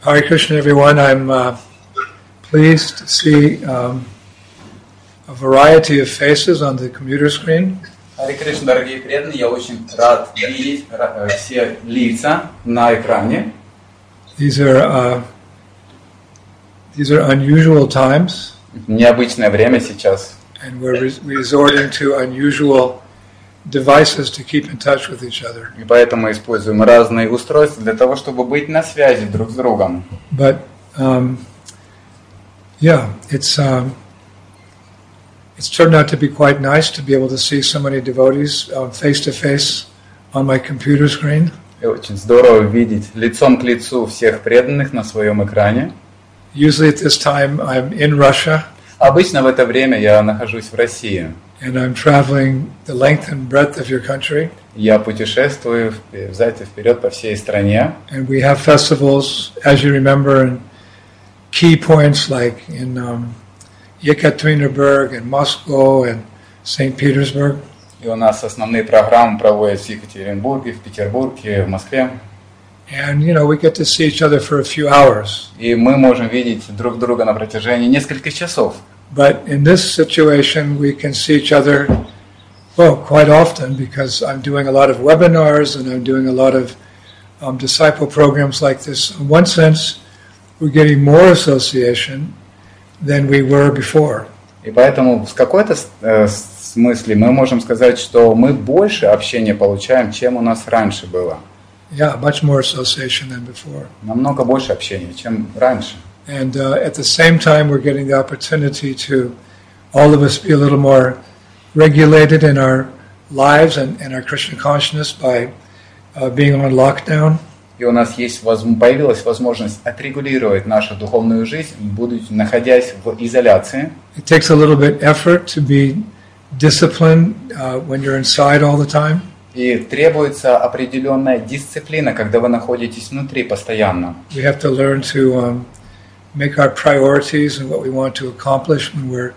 Hare Krishna, everyone. I'm pleased to see a variety of faces on the computer screen. Харе Кришна, дорогие преданные, я очень рад видеть все лица на экране. These are unusual times. Необычное время сейчас. And we're resorting to unusual devices to keep in touch with each other. И поэтому используем разные устройства для того, чтобы быть на связи друг с другом. But it's turned out to be quite nice to be able to see so many devotees face to face on my computer screen. И очень здорово видеть лицом к лицу всех преданных на своем экране. Usually at this time I'm in Russia. Обычно в это время я нахожусь в России. And I'm traveling the length and breadth of your country. Я путешествую взад и вперед по всей стране. And we have festivals, as you remember, in key points like in Yekaterinburg and Moscow and St. Petersburg. И у нас основные программы проводятся в Екатеринбурге, в Петербурге, в Москве. And, we get to see each other for a few hours. И мы можем видеть друг друга на протяжении нескольких часов. But in this situation, we can see each other, quite often because I'm doing a lot of webinars and I'm doing a lot of disciple programs like this. In one sense, we're getting more association than we were before. И поэтому в какой-то смысле мы можем сказать, что мы больше общения получаем, чем у нас раньше было. Yeah, much more association than before. Намного больше общения, чем раньше. And at the same time, we're getting the opportunity to, all of us, be a little more regulated in our lives and our Krishna consciousness by being on lockdown. И у нас появилась возможность отрегулировать нашу духовную жизнь, находясь в изоляции. It takes a little bit effort to be disciplined when you're inside all the time. И требуется определенная дисциплина, когда вы находитесь внутри постоянно. We have to learn to make our priorities and what we want to accomplish when we're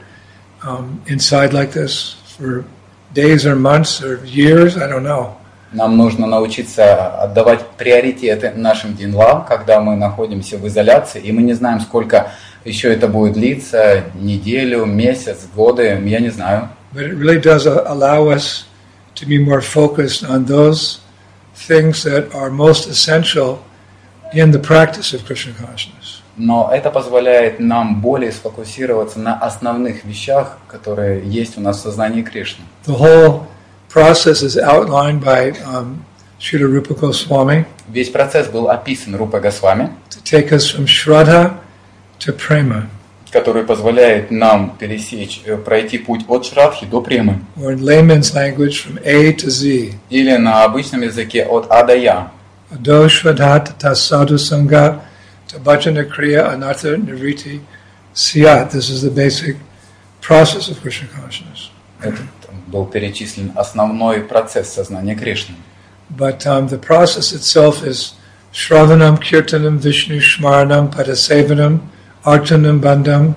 inside like this for days or months or years, I don't know. Нам нужно научиться отдавать приоритеты нашим делам, когда мы находимся в изоляции, и мы не знаем, сколько еще это будет длиться, неделю, месяц, годы, я не знаю. But it really does allow us to be more focused on those things that are most essential in the practice of Krishna consciousness. Но это позволяет нам более сфокусироваться на основных вещах, которые есть у нас в сознании Кришны. The whole process is outlined by Srila Rupa Goswami. Весь процесс был описан Рупой Госвами, to take us from Shraddha to Prema. Который позволяет нам пройти путь от Шрадхи до Премы. Or in layman's language, from A to Z. Или на обычном языке от А до Я. Ado Shraddha tata sadhu sangha to bhajana kriya anartha nirviti siyat. This is the basic process of Krishna consciousness. Это был перечислен основной процесс сознания Кришны. But the process itself is Shravanam, Kirtanam, Vishnu, Shmaranam, Padasevanam, Artanam, Bandham,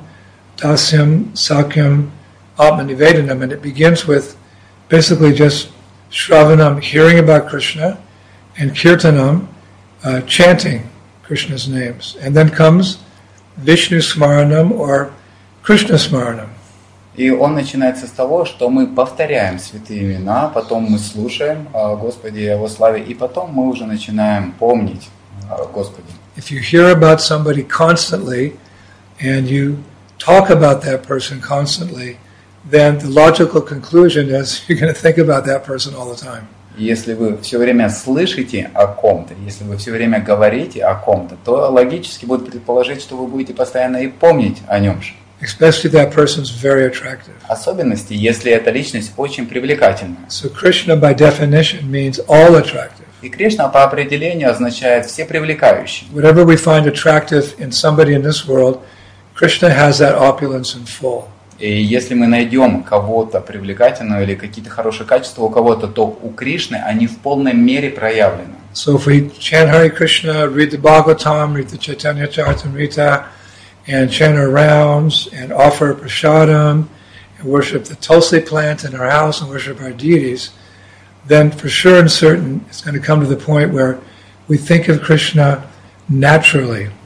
Dasyam, Sakyam, Atmanivedanam. And it begins with basically just Shravanam, hearing about Krishna, and Kirtanam, chanting Krishna's names. And then comes Vishnu Smaranam or Krishna Smaranam. И он начинается с того, что мы повторяем святые имена, потом мы слушаем о Господе и Его славе, и потом мы уже начинаем помнить о Господе. If you hear about somebody constantly, and you talk about that person constantly, then the logical conclusion is you're going to think about that person all the time. Если вы все время слышите о ком-то, если вы все время говорите о ком-то, то логически будет предположить, что вы будете постоянно и помнить о нем же. Especially if that person's very attractive. Особенности, если эта личность очень привлекательна. So Krishna by definition means all attractive. И Кришна по определению означает все привлекающие. Whatever we find attractive in somebody in this world, Krishna has that opulence in full. И если мы найдем кого-то привлекательного или какие-то хорошие качества у кого-то, то у Кришны они в полной мере проявлены. So if we chant Hare Krishna, read the Bhagavatam, read the Chaitanya Charitamrita, and chant our rounds, and offer prasadam, and worship the tulsi plant in our house, and worship our deities, then for sure and certain it's going to come to the point where we think of Krishna naturally.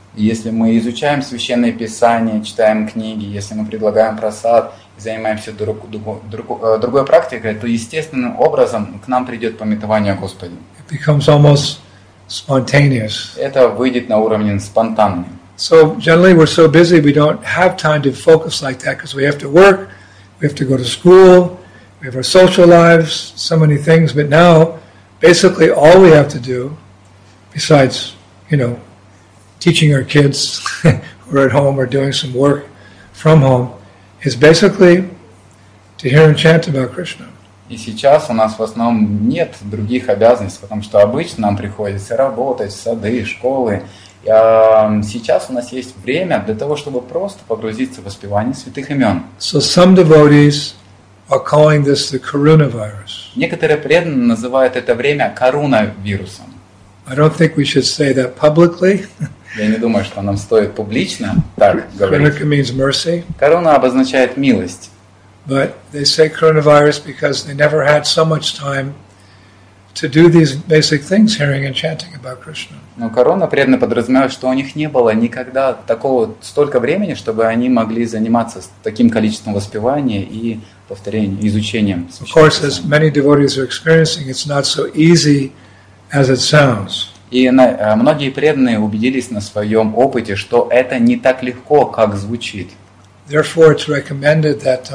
Если мы изучаем Священное Писание, читаем книги, если мы предлагаем просад и занимаемся другой практикой, то естественным образом к нам придет памятование о Господе. It becomes almost spontaneous. Это выйдет на уровне спонтанный. So generally we're so busy we don't have time to focus like that because we have to work, we have to go to school, we have our social lives, so many things. But now, basically all we have to do, besides, teaching our kids who are at home or doing some work from home, is basically to hear and chant about Krishna. И сейчас у нас в основном нет других обязанностей, потому что обычно нам приходится работать, сады, школы. А сейчас у нас есть время для того, чтобы просто погрузиться в воспевание святых имен. So some devotees are calling this the coronavirus. Некоторые преданные называют это время коронавирусом. I don't think we should say that publicly. Я не думаю, что нам стоит публично так говорить. Karunika means mercy. Корона обозначает милость. But they say coronavirus because they never had so much time to do these basic things, hearing and chanting about Krishna. Но корона преданно подразумевает, что у них не было никогда столько времени, чтобы они могли заниматься таким количеством воспевания и повторения, изучением. Of course, as many devotees are experiencing, it's not so easy as it sounds. И многие преданные убедились на своем опыте, что это не так легко, как звучит. Therefore, it's recommended that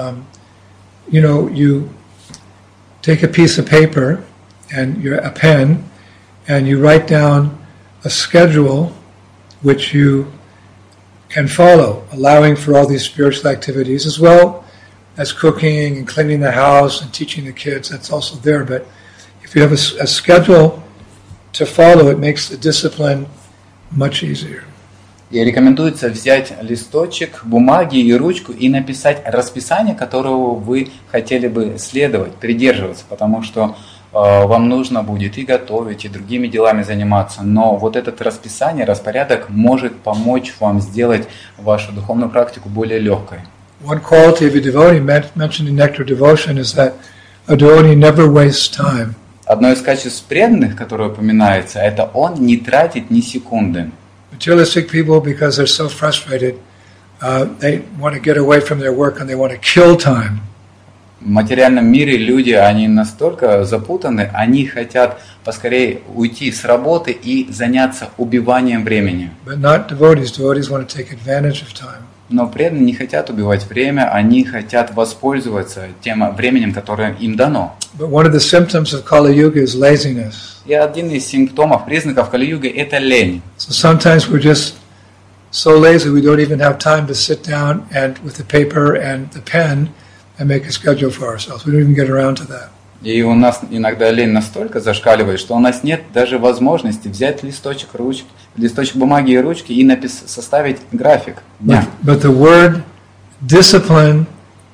you take a piece of paper and a pen, and you write down a schedule which you can follow, allowing for all these spiritual activities as well as cooking and cleaning the house and teaching the kids. That's also there. But if you have a schedule to follow, it makes the discipline much easier. И рекомендуется взять листочек, бумаги и ручку и написать расписание, которого вы хотели бы следовать, придерживаться, потому что вам нужно будет и готовить, и другими делами заниматься. Но вот это расписание, распорядок может помочь вам сделать вашу духовную практику более легкой. One quality of a devotee mentioned in Nectar Devotion is that a devotee never wastes time. Одно из качеств преданных, которое упоминается, это он не тратит ни секунды. Materialistic people, because they're so frustrated, they want to get away from their work and they want to kill time. В материальном мире люди, они настолько запутаны, они хотят поскорее уйти с работы и заняться убиванием времени. But not devotees. Devotees want to take advantage of time. Но преданные не хотят убивать время, они хотят воспользоваться тем временем, которое им дано. But one of the symptoms of Kali Yuga is laziness. И один из симптомов, признаков Кали-юги – это лень. So sometimes we're just so lazy we don't even have time to sit down and with the paper and the pen and make a schedule for ourselves. We don't even get around to that. И у нас иногда лень настолько зашкаливает, что у нас нет даже возможности взять листочек бумаги и ручки и составить график дня. But the word discipline,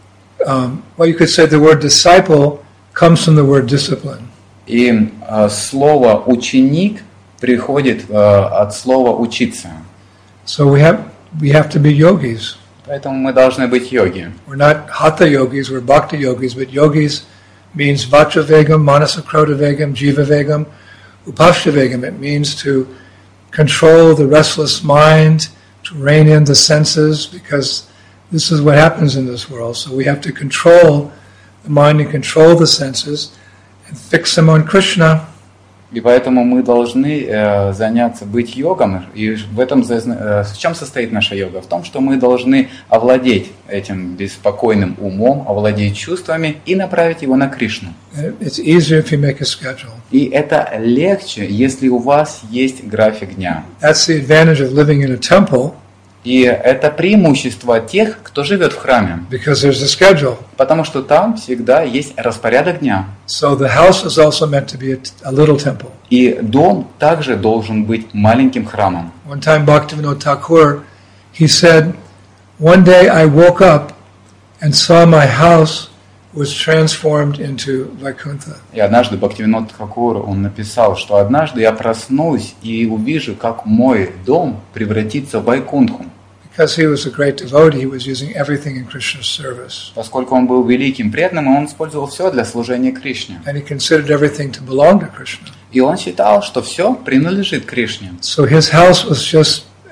you could say the word disciple comes from the word discipline. И слово ученик приходит от слова учиться. So we have to be yogis. Поэтому мы должны быть йоги. We're not hatha yogis, we're bhakti yogis, but yogis means vajravegam, manasakrodavegam, jivavegam, upashtavegam. It means to control the restless mind, to rein in the senses, because this is what happens in this world. So we have to control the mind and control the senses and fix them on Krishna. И поэтому мы должны заняться, быть йогом. И в чем состоит наша йога? В том, что мы должны овладеть этим беспокойным умом, овладеть чувствами и направить его на Кришну. It's easier if you make a schedule. И это легче, если у вас есть график дня. That's the advantage of living in a temple. И это преимущество тех, кто живет в храме. Because there's a schedule. Потому что там всегда есть распорядок дня. So the house is also meant to be a little temple. И дом также должен быть маленьким храмом. One time Bhaktivinoda Thakur, he said, one day I woke up and saw my house was transformed into Vaikuntha. И однажды Бхактивинод Тхакур, он написал, что однажды я проснусь и увижу, как мой дом превратится в Вайкунтху. Because he was a great devotee, he was using everything in Krishna's service. Поскольку он был великим преданным, он использовал все для служения Кришне. And he considered everything to belong to Krishna. И он считал, что все принадлежит Кришне. So his house was just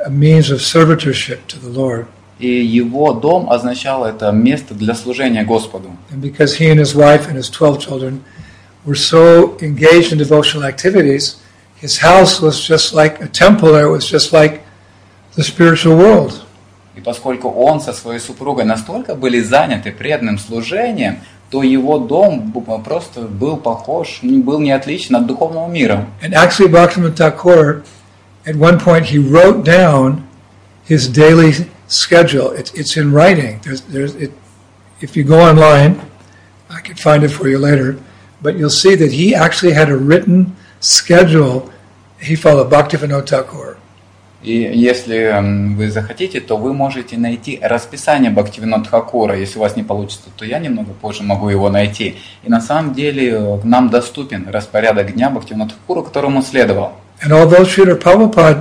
a means of servitorship to the Lord. И его дом означало это место для служения Господу. And because he and his wife and his 12 children were so engaged in devotional activities, his house was just like a temple, or it was just like the spiritual world. И поскольку он со своей супругой настолько были заняты преданным служением, то его дом просто был похож, был не отличен от духовного мира. And actually Bhaktivinoda Thakur, at one point he wrote down his daily schedule. It's in writing. If you go online, I can find it for you later, but you'll see that he actually had a written schedule he followed, Bhaktivinoda Thakur. И если вы захотите, то вы можете найти расписание Бхактивинода Тхакура. Если у вас не получится, то я немного позже могу его найти. И на самом деле нам доступен распорядок дня Бхактивинода Тхакура, которому следовал. And although Srila Prabhupada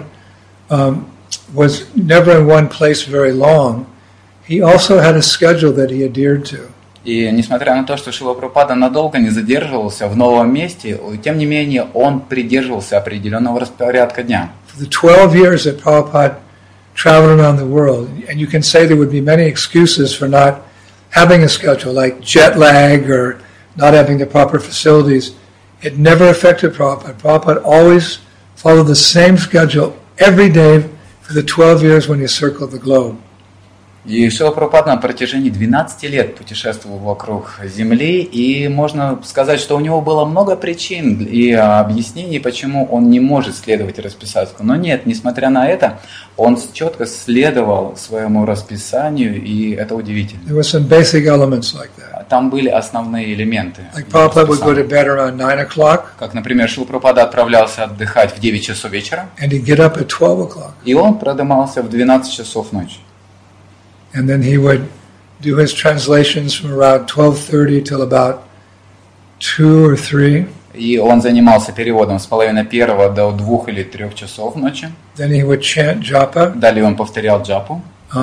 was never in one place very long, he also had a schedule that he adhered to. И несмотря на то, что Шрила Прабхупада надолго не задерживался в новом месте, тем не менее он придерживался определенного распорядка дня. For the 12 years that Prabhupada traveled around the world, and you can say there would be many excuses for not having a schedule, like jet lag or not having the proper facilities, it never affected Prabhupada. Prabhupada always followed the same schedule every day for the 12 years when he circled the globe. И Шрила Прабхупада на протяжении 12 лет путешествовал вокруг Земли, и можно сказать, что у него было много причин и объяснений, почему он не может следовать расписанию. Но нет, несмотря на это, он четко следовал своему расписанию, и это удивительно. There were some basic elements like that. Там были основные элементы. Like Prabhupada would go to bed around 9 o'clock, Как, например, Шрила Прабхупада отправлялся отдыхать в 9 часов вечера, and he'd get up at 12 o'clock. и он продымался в 12 часов ночи. And then he would do his translations from around 12:30 till about 2 or 3. И он занимался переводом с половины первого до 2 или 3 часов ночи. Then he would chant japa. Далее он повторял джапу.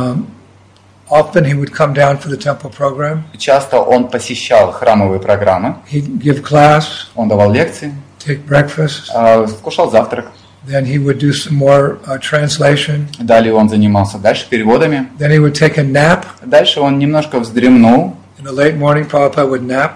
Often he would come down for the temple program. Часто он посещал храмовые программы. He'd give class, Он давал лекции, take breakfast. вкушал завтрак. Then he would do some more translation. Далее он занимался дальше переводами. Then he would take a nap. Дальше он немножко вздремнул. In the late morning, Prabhupada would nap.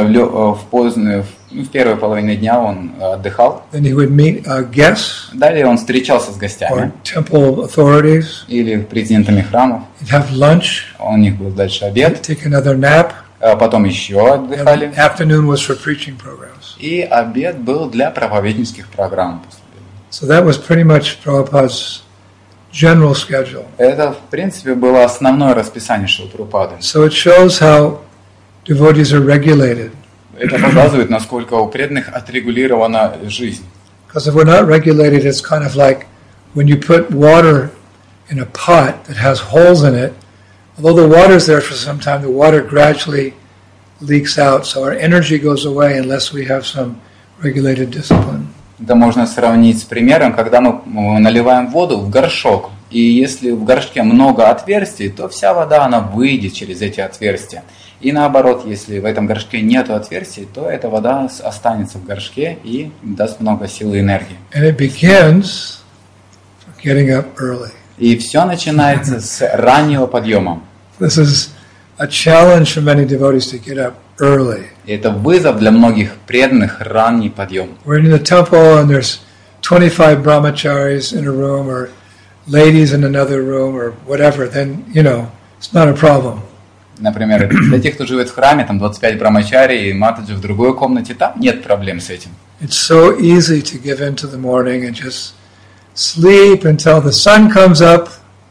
В первой половине дня он отдыхал. Then he would meet guests Далее он встречался с or гостями temple authorities. или президентами храмов. He'd have lunch, У них был дальше обед. take another nap. Потом еще And отдыхали. the afternoon was for preaching programs. И обед был для проповеднических программ. So that was pretty much Prabhupada's general schedule. Это, в принципе, было основное расписание Шрилы Прабхупады. So it shows how devotees are regulated. Это показывает, насколько у преданных отрегулирована жизнь. Because if we're not regulated, it's kind of like when you put water in a pot that has holes in it. Although the water's there for some time, the water gradually leaks out. So our energy goes away unless we have some regulated discipline. Это можно сравнить с примером, когда мы наливаем воду в горшок. И если в горшке много отверстий, то вся вода, она выйдет через эти отверстия. И наоборот, если в этом горшке нет отверстий, то эта вода останется в горшке и даст много сил и энергии. And it begins from getting up early. И все начинается с раннего подъема. This is a challenge for many devotees to get up early. И это вызов для многих преданных ранний подъем. We're in the temple and there's 25 brahmacharis in a room or ladies in another room or whatever, then, it's not a problem. Например, для тех, кто живет в храме, там 25 брамачари и матаджи в другой комнате, там нет проблем с этим. It's so easy to give in to the morning and just sleep until the sun comes up.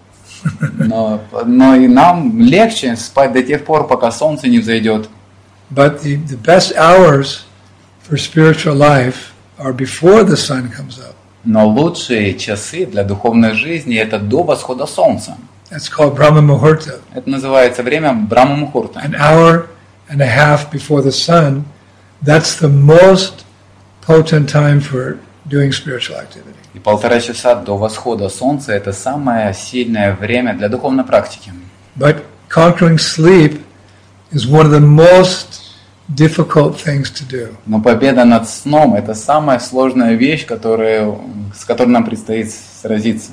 Но и нам легче спать до тех пор, пока солнце не взойдет. But the best hours for spiritual life are before the sun comes up. Но lучшие часы для духовной жизни это до восхода солнца. That's called Brahma Muhurta. Это называется время Брахма Мухурта. An hour and a half before the sun, that's the most potent time for doing spiritual activity. И 1,5 часа до восхода солнца это самое сильное время для духовной практики. But conquering sleep is one of the most difficult things to do. Но победа над сном это самая сложная вещь, с которой нам предстоит сразиться.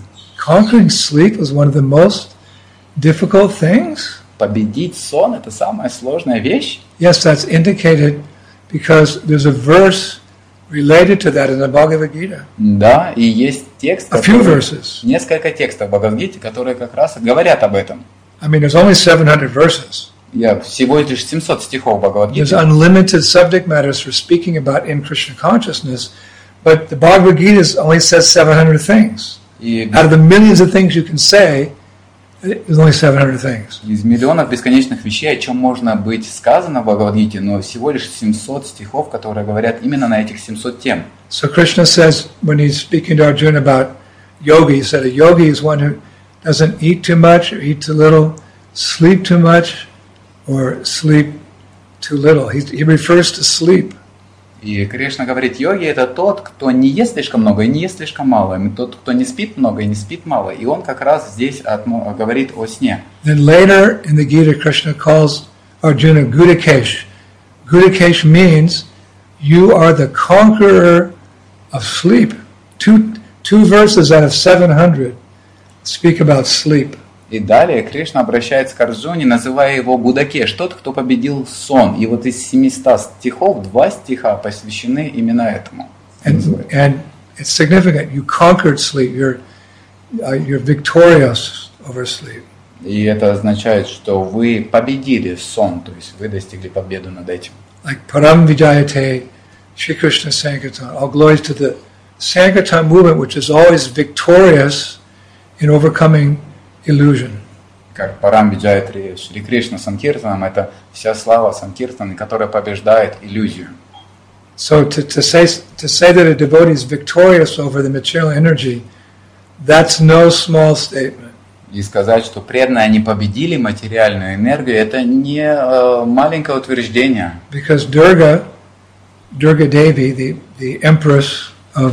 conquering sleep is one of the most difficult things? Победить сон – это самая сложная вещь? Yes, that's indicated because there's a verse related to that in the Bhagavad Gita. Да, и есть текст, A few verses. несколько текстов в Бхагавад-гите, которые как раз говорят об этом. I mean, there's only 700 verses. Всего лишь 700 стихов There's Бхагавад-гиты. unlimited subject matters for speaking about in Krishna consciousness, but the Bhagavad Gita only says 700 things. И Out of the millions of things you can say, there's only 700 things. из миллионов бесконечных вещей, о чем можно быть сказано в Бхагавад-гите, но всего лишь 700 стихов, которые говорят именно на этих 700 тем. So Krishna says, when he's speaking to Arjuna about yogi, he said a yogi is one who doesn't eat too much or eat too little, sleep too much or sleep too little. He refers to sleep. И Кришна говорит, йоги – это тот, кто не ест слишком много и не ест слишком мало, и тот, кто не спит много и не спит мало. И он как раз здесь говорит о сне. Then later in the Gita, Krishna calls Arjuna Gudikesh. Gudikesh means you are the conqueror of sleep. Two verses out of 700 speak about sleep. И далее Кришна обращается к Арджуне, называя его Гудакеш, тот, кто победил сон. И вот из 700 стихов 2 стиха посвящены именно этому. And it's significant. You conquered sleep. You're victorious over sleep. И это означает, что вы победили сон, то есть вы достигли победы над этим. Like Param Vijayate, Shri Krishna Sankirtan. All glories to the Sankirtan movement, which is always victorious in overcoming illusion. Как Парам Виджаятри Шри Кришна Санкиртанам, это вся слава Санкиртаны, которая побеждает иллюзию. So to say that a devotee is victorious over the material energy, that's no small statement. И сказать, что преданные они победили материальную энергию, это не маленькое утверждение. Because Durga Devi, the empress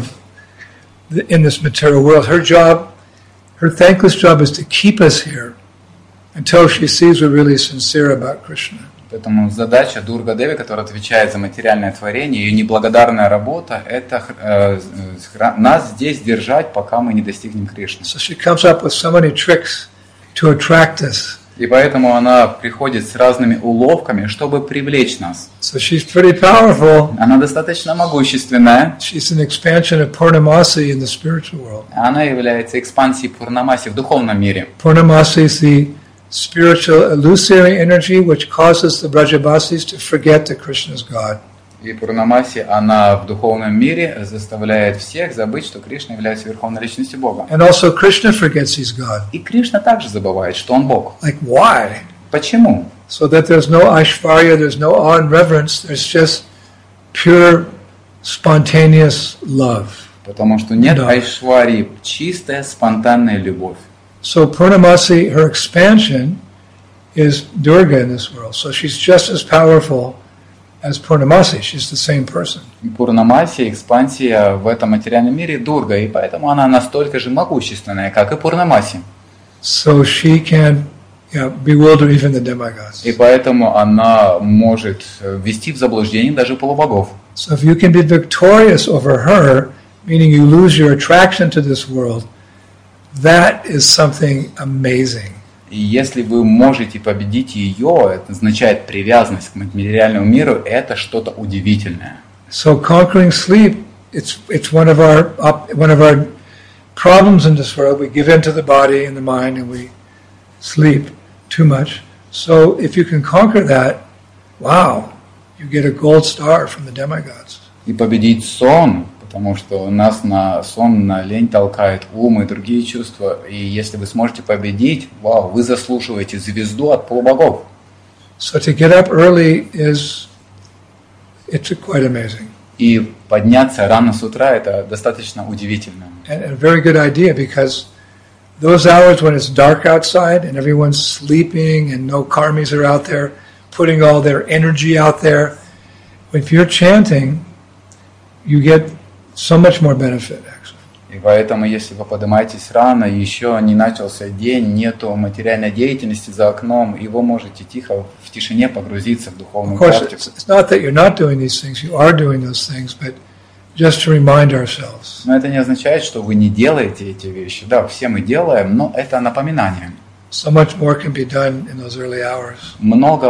in this material world, her thankless job is to keep us here until she sees we're really sincere about Krishna. Поэтому задача Дурга Деви, которая отвечает за материальное творение, ее неблагодарная работа – это нас здесь держать, пока мы не достигнем Кришны. So she comes up with so many tricks to attract us. И поэтому она приходит с разными уловками, чтобы привлечь нас. So she's pretty powerful. Она достаточно могущественная. She's an expansion of Purnamasi in the spiritual world. Она является экспансией Пурнамаси в духовном мире. Purnamasi is the spiritual illusory energy which causes the Brajabasis to forget that Krishna is God. И Пурнамаси, она в духовном мире заставляет всех забыть, что Кришна является верховной личностью Бога. And also Krishna forgets he's God. И Кришна также забывает, что он Бог. Like why? Почему? So that there's no Aishvarya, there's no awe and reverence, there's just pure, spontaneous love. Потому что нет Да. айшварии, чистая, спонтанная любовь. So Purnamasi, her expansion is Durga in this world. So she's just as powerful as Purnamasi. She's the same person. Пурнамаси, экспансия в этом материальном мире Дурга, и поэтому она настолько же могущественная, как и Пурнамаси. So she can bewilder even the demigods. И поэтому она может ввести в заблуждение даже полубогов. So if you can be victorious over her, meaning you lose your attraction to this world, that is something amazing. И если вы можете победить ее, это означает привязанность к материальному миру, это что-то удивительное. So conquering sleep, it's one of our problems in this world. We give in to the body and the mind and we sleep too much. So if you can conquer that, wow, you get a gold star from the demigods. И победить сон, потому что нас на сон, на лень толкает ум и другие чувства. И если вы сможете победить, вау, вы заслуживаете звезду от полубогов. So to get up early it's quite amazing. И подняться рано с утра – это достаточно удивительно. And a very good idea because those hours when it's dark outside and everyone's sleeping and no karmis are out there putting all their energy out there, if you're chanting, you get so much more benefit, actually. И поэтому, если вы поднимаетесь рано, еще не начался день, нету материальной деятельности за окном, и вы можете тихо, в тишине погрузиться в духовную Of course, практику. it's not that you're not doing these things, you are doing those things, but just to remind ourselves. Но это не означает, что вы не делаете эти вещи. Да, все мы делаем, но это напоминание. So much more can be done in those early hours. Много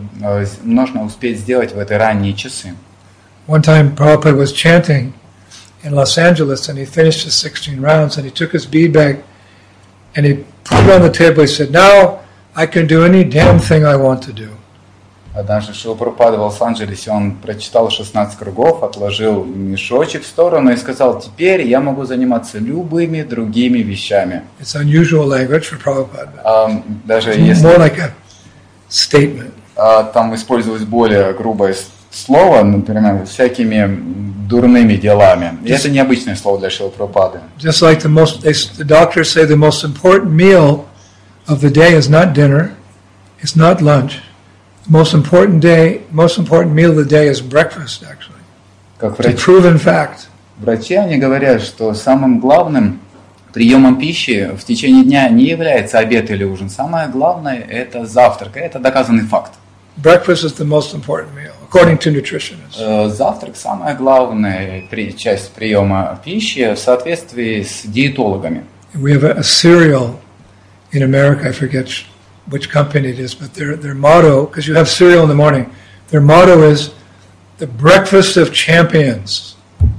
нужно успеть сделать в эти ранние часы. One time Prabhupada was chanting in Los Angeles and he finished his 16 rounds and he took his bead bag and he put it on the table. He said, "Now I can do any damn thing I want to do." Однажды Шрила Прабхупада в Лос-Анджелесе, он прочитал 16 кругов, отложил мешочек в сторону и сказал: теперь я могу заниматься любыми другими вещами. It's unusual language for Prabhupada. Даже It's если more like a statement. там использовалось более грубое слово, например, всякими дурными делами. И это необычное слово для Шрилы Прабхупады. Just like the doctors say the most important meal of the day is not dinner, it's not lunch. The most important meal of the day is breakfast, actually. Как It's a proven fact. врачи, они говорят, что самым главным приемом пищи в течение дня не является обед или ужин. Самое главное – это завтрак. И это доказанный факт. Breakfast is the most important meal, according to nutritionists. Завтрак – самая главная часть приема пищи в соответствии с диетологами. We have a cereal in America, I forget which company it is, but their motto, because you have cereal in the morning, their motto is the breakfast of champions.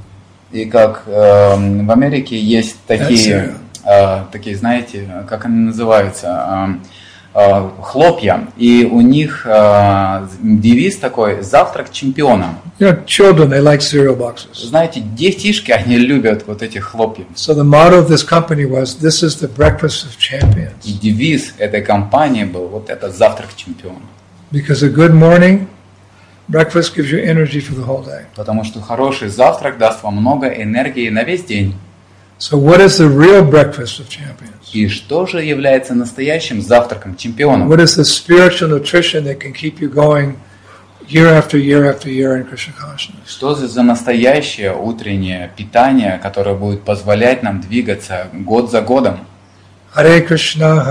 И как в Америке есть такие, знаете, как они называются, хлопья, и у них девиз такой: завтрак чемпиона. You know, children, they like cereal boxes. Знаете, детишки, они любят вот эти хлопья. So the motto of this company was, this is the breakfast of champions. И девиз этой компании был вот это: завтрак чемпиона. Because a good morning breakfast gives you energy for the whole day. Потому что хороший завтрак даст вам много энергии на весь день. So what is the real breakfast of champions? И что же является настоящим завтраком чемпиона? What is the spiritual nutrition that can keep you going year after year after year in Krishna consciousness? Что за настоящее утреннее питание, которое будет позволять нам двигаться год за годом? Hare Krishna,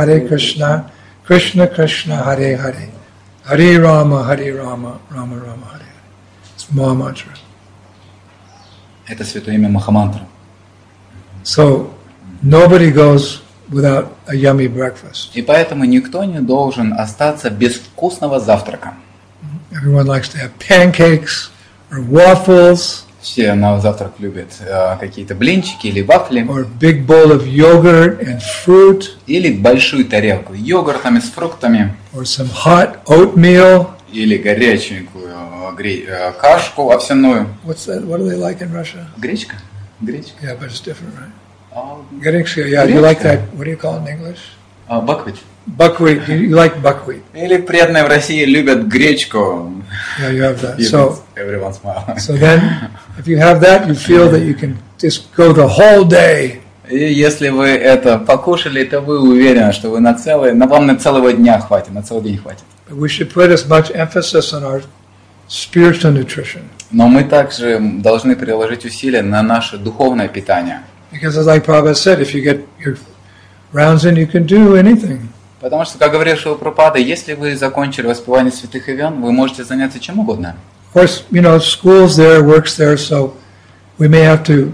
Krishna Krishna, Hare Hare, Hare Rama, Rama Rama, Hare Hare. It's Mahamatra. Это святое имя Махамантра. So nobody goes without a yummy breakfast. И поэтому никто не должен остаться без вкусного завтрака. Everyone likes to have pancakes or waffles. Все на завтрак любят какие-то блинчики или вафли. Or a big bowl of yogurt and fruit. Или большую тарелку йогуртами с фруктами. Or some hot oatmeal. Или горяченькую кашку овсяную. What's that? What do they like in Russia? Гречка. Гречка. Yeah, but it's different, right? Гречка, yeah. You like that? What do you call it in English? Buckwheat. Buckwheat. You like buckwheat? Или преданные в России любят гречку. Yeah, you have that. So everyone smile. So then, if you have that, you feel that you can just go the whole day. И если вы это покушали, то вы уверены, что вы вам на целого дня хватит, на целый день хватит. But we should put as much emphasis on our spiritual nutrition. Но мы также должны приложить усилия на наше духовное питание. Because as like Prabhupada said, if you get your rounds in, you can do anything. Потому что, как говорил Шрила Прабхупада, если вы закончили воспевание святых имен, вы можете заняться чем угодно. Of course, you know, school's there, work's there, so we may have to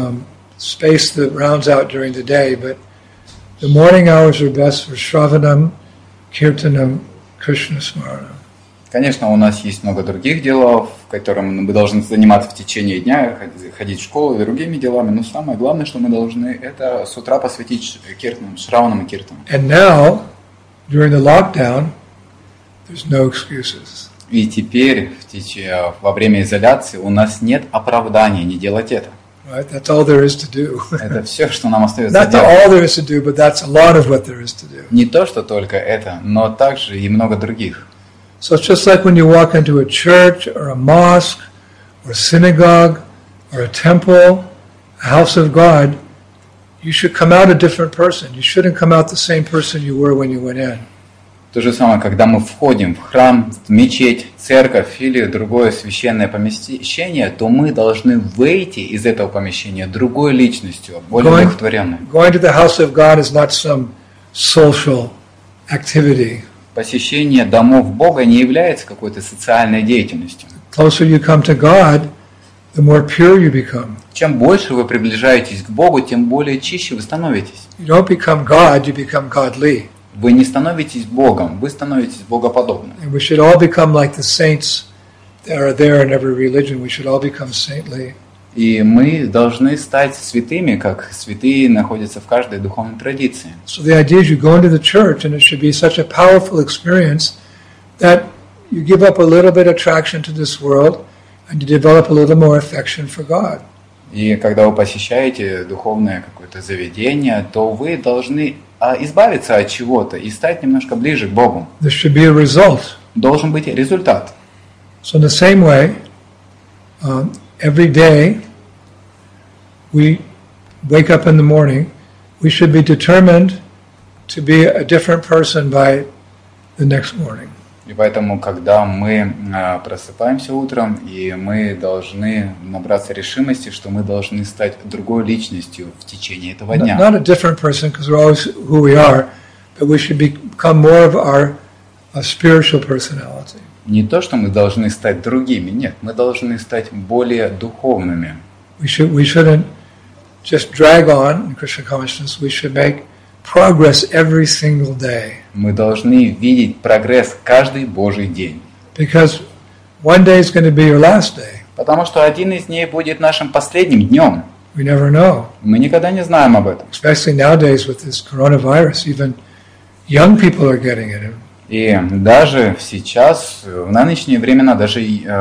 space the rounds out during the day, but the morning hours are best for Shravanam, Kirtanam, Krishna Smaranam. Конечно, у нас есть много других дел, которыми мы должны заниматься в течение дня, ходить в школу и другими делами, но самое главное, что мы должны, это с утра посвятить киртанам, Шраванам и киртанам. And now, during the lockdown, there's no excuses. И теперь, во время изоляции, у нас нет оправдания не делать это. Right? That's all there is to do. Это все, что нам остается Not делать. all there is to do, but that's a lot of what there is to do. Не то, что только это, но также и много других. So it's just like when you walk into a church or a mosque or a synagogue or a temple, a house of God, you should come out a different person. You shouldn't come out the same person you were when you went in. То же самое, когда мы входим в храм, в мечеть, церковь или другое священное помещение, то мы должны выйти из этого помещения другой личностью, более одухотворенной. Going to the house of God is not some social activity. Посещение домов Бога не является какой-то социальной деятельностью. The closer you come to God, the more pure you become. Чем больше вы приближаетесь к Богу, тем более чище вы становитесь. You don't become God, you become godly. Вы не становитесь Богом, вы становитесь богоподобным. And we should all become like the saints that are there in every religion. We should all become saintly. И мы должны стать святыми, как святые находятся в каждой духовной традиции. So the idea is you go into the church and it should be such a powerful experience that you give up a little bit of attraction to this world and you develop a little more affection for God. И когда вы посещаете духовное какое-то заведение, то вы должны избавиться от чего-то и стать немножко ближе к Богу. There should be a result. Должен быть результат. So in the same way, every day we wake up in the morning, we should be determined to be a different person by the next morning. И поэтому, когда мы просыпаемся утром, и мы должны набраться решимости, что мы должны стать другой личностью в течение этого дня. Not a different person, because we're always who we are, but we should become more of our spiritual personality. Не то, что мы должны стать другими, нет, мы должны стать более духовными. We shouldn't just drag on in Krishna consciousness. We should make progress every single day. Мы должны видеть прогресс каждый Божий день. Because one day is going to be your last day. Потому что один из дней будет нашим последним днем. We never know. Мы никогда не знаем об этом. Especially nowadays with this coronavirus, even young people are getting it. И даже сейчас, в нынешние времена, даже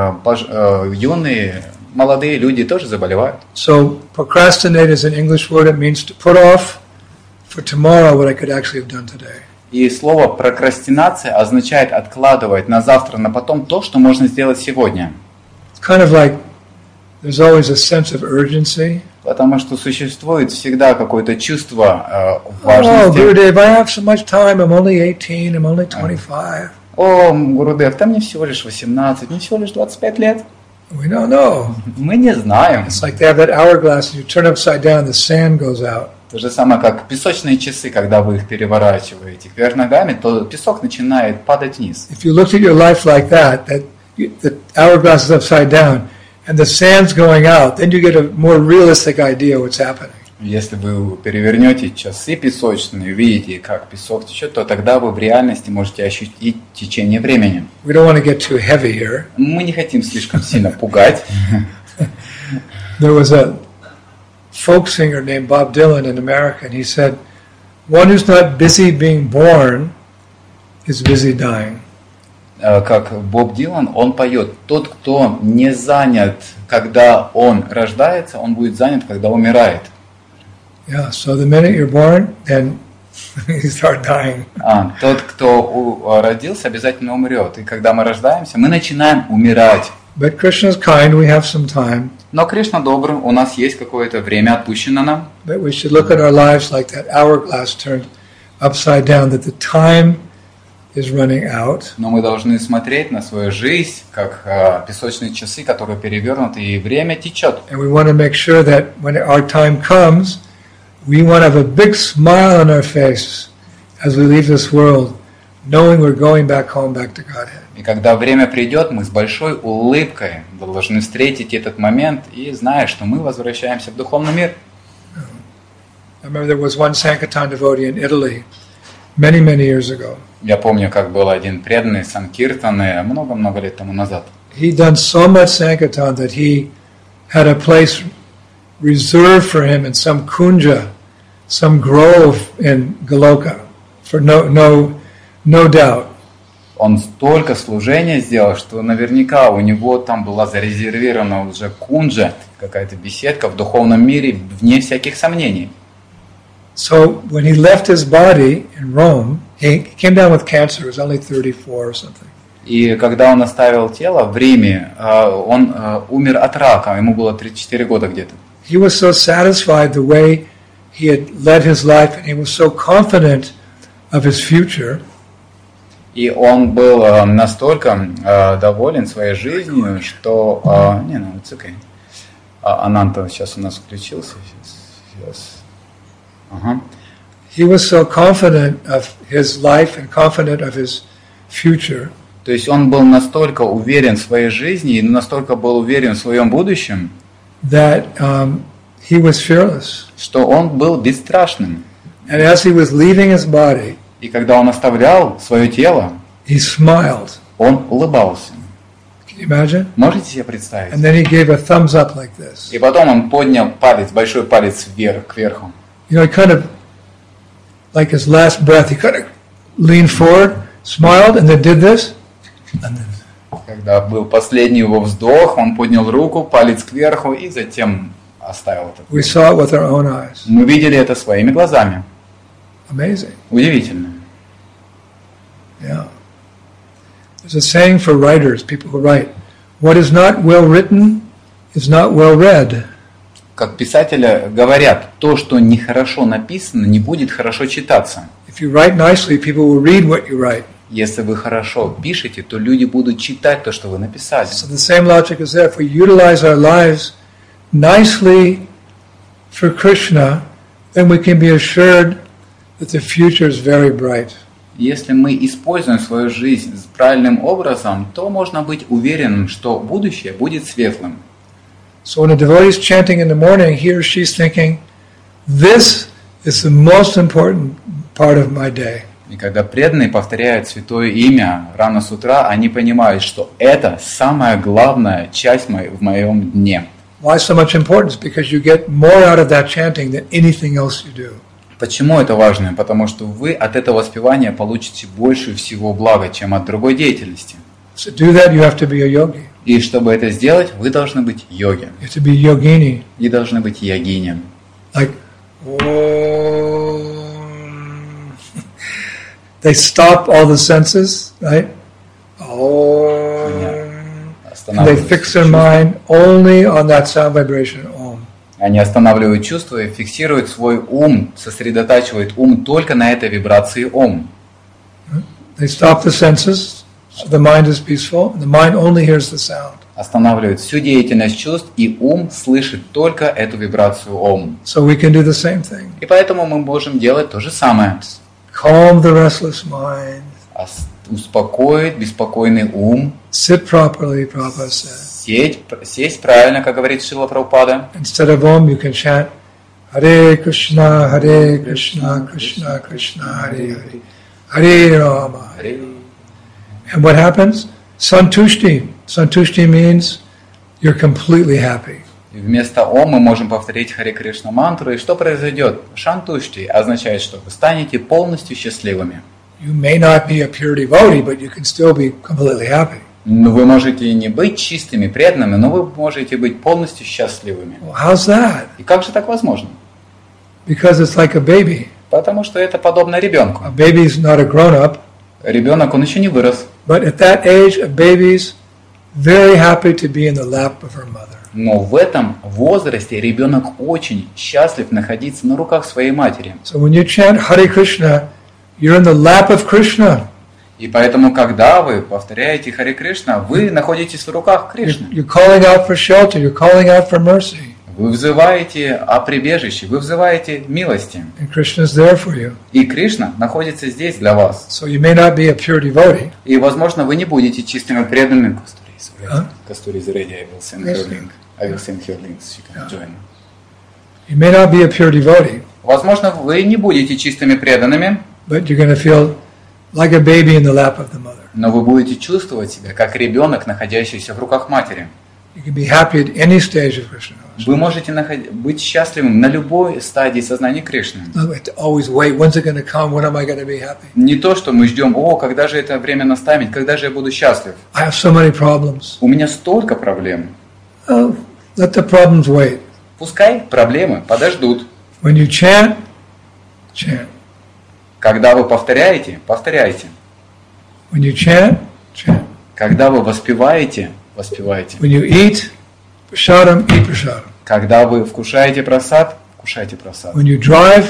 юные, молодые люди тоже заболевают. So procrastinate is an English word. It means to put off for tomorrow what I could actually have done today. И слово прокрастинация означает откладывать на завтра, на потом то, что можно сделать сегодня. It's kind of like there's always a sense of urgency. Потому что существует всегда какое-то чувство Oh, важности. Gurudev, I have so much time. I'm only 18. I'm only 25. О, Гурудев, там мне всего лишь 18, мне всего лишь 25 лет. We don't know. Мы не знаем. It's like they have that hourglass, and you turn upside down, the sand goes out. То же самое, как песочные часы, когда вы их переворачиваете вверх ногами, то песок начинает падать вниз. If you looked at your life like that the hourglass is upside down, and the sand's going out, then you get a more realistic idea what's happening. Если вы перевернете часы песочные, видите, как песок течет, то тогда вы в реальности можете ощутить течение времени. We don't want to get too heavy here. Мы не хотим слишком сильно пугать. There was a folk singer named Bob Dylan in America, and he said, one who's not busy being born is busy dying. Как Боб Дилан, он поет, тот, кто не занят, когда он рождается, он будет занят, когда умирает. Yeah, so the minute you're born, then you start dying. Тот, кто родился, обязательно умрет. И когда мы рождаемся, мы начинаем умирать. But Krishna's kind, we have some time. Но Кришна добрый, у нас есть какое-то время отпущено нам. But we should look at our lives like that hourglass turned upside down, that the time is running out. Но мы должны смотреть на свою жизнь, как песочные часы, которые перевернуты, и время течет. And we want to make sure that when our time comes, we want to have a big smile on our face as we leave this world, knowing we're going back home, back to Godhead. И когда время придет, мы с большой улыбкой должны встретить этот момент и зная, что мы возвращаемся в духовный мир. I remember there was one Sankirtan devotee in Italy many years ago. Я помню, как был один преданный Санкиртаны много-много лет тому назад. He'd done so much Sankirtan that he had a place reserved for him in some kunja, some grove in Goloka, for no doubt. Он столько служения сделал, что наверняка у него там была зарезервирована уже кунджа, какая-то беседка в духовном мире, вне всяких сомнений. So when he left his body in Rome, he came down with cancer. He was only 34 or something. И когда он оставил тело в Риме, он умер от рака, ему было 34 года где-то. He was so satisfied the way he had led his life, and he was so confident of his future. И он был настолько доволен своей жизнью, что... it's okay. Ананта сейчас у нас включился. Сейчас. Ага. He was so confident of his life and confident of his future. То есть он был настолько уверен в своей жизни и настолько был уверен в своем будущем. that he was fearless. что он был бесстрашным. And as he was leaving his body, И когда он оставлял свое тело, he smiled. он улыбался. Can you imagine? Можете себе представить? And then he gave a thumbs up like this. И потом он поднял палец, большой палец вверх, кверху. You know, he kind of, like his last breath, he kind of leaned forward, smiled, and then did this. And then, Когда был последний его вздох, он поднял руку, палец кверху и затем оставил это. we saw it with our own eyes. Мы видели это своими глазами. Amazing. Удивительно. Yeah. There's a saying for writers, people who write, what is not well written is not well read. Как писатели говорят, то, что нехорошо написано, не будет хорошо читаться. If you write nicely, people will read what you write. Если вы хорошо пишете, то люди будут читать то, что вы написали. So the same logic is there. If we utilize our lives nicely for Krishna, then we can be assured that the future is very bright. Если мы используем свою жизнь правильным образом, то можно быть уверенным, что будущее будет светлым. So when a devotee is chanting in the morning, he or she is thinking, this is the most important part of my day. И когда преданные повторяют святое имя рано с утра, они понимают, что это самая главная часть в моем дне. Why so much importance? Because you get more out of that chanting than anything else you do. Почему это важно? Потому что вы от этого воспевания получите больше всего блага, чем от другой деятельности. So to do that, you have to be a yogi. И чтобы это сделать, вы должны быть йоги. You have to be yogini. И должны быть йогини. Like, they stop all the senses, right? And they fix their mind only on that sound vibration, Om. Они останавливают чувства и фиксируют свой ум, сосредотачивают ум только на этой вибрации Ом. They stop the senses, so the mind is peaceful, and the mind only hears the sound. Останавливают всю деятельность чувств, и ум слышит только эту вибрацию Ом. So we can do the same thing. И поэтому мы можем делать то же самое. Calm the restless mind. Успокоить беспокойный ум. Sit properly, Prabhupada said. Сесть правильно, как говорит Шрила Прабхупада. Instead of Om, you can chant Hare Krishna, Krishna Krishna, Hare Hare, Hare Rama. And what happens? Santushti. Santushti means you're completely happy. И вместо Ом мы можем повторить Харе Кришна мантру. И что произойдет? Шантушти означает, что вы станете полностью счастливыми. You may not be a pure devotee, but you can still be completely happy. Вы можете не быть чистыми, преданными, но вы можете быть полностью счастливыми. Well, how's that? И как же так возможно? Because it's like a baby. Потому что это подобно ребенку. A baby's not a grown-up. Ребенок, он еще не вырос. But at that age, a baby's very happy to be in the lap of her mother. Но в этом возрасте ребенок очень счастлив находиться на руках своей матери. So when you chant Hare Krishna, you're in the lap of Krishna. И поэтому, когда вы повторяете Харе Кришна, вы находитесь в руках Кришны. You're calling out for shelter. You're calling out for mercy. Вы взываете о прибежище, вы взываете милости. And Krishna is there for you. И Кришна находится здесь для вас. So you may not be a pure devotee. И, возможно, вы не будете чистыми преданными. Huh? Kasturi is ready. I will send her link. I will send her links. She can join. You may not be a pure devotee. Возможно, вы не будете чистыми преданными. But you're going to feel like a baby in the lap of the mother. Но вы будете чувствовать себя как ребенок, находящийся в руках матери. You can be happy at any stage of Krishna consciousness. Вы можете быть счастливым на любой стадии сознания Кришны. Not like to always wait. When's it going to come? When am I going to be happy? Не то, что мы ждем, когда же это время настанет, когда же я буду счастлив. I have so many problems. У меня столько проблем. Oh, let the problems wait. Пускай проблемы подождут. When you chant, chant. Когда вы повторяете, повторяйте. When you chant, chant. Когда вы воспеваете, воспевайте. When you eat prasadam, eat prasadam. Когда вы вкушаете прасад, вкушайте прасад. When you drive,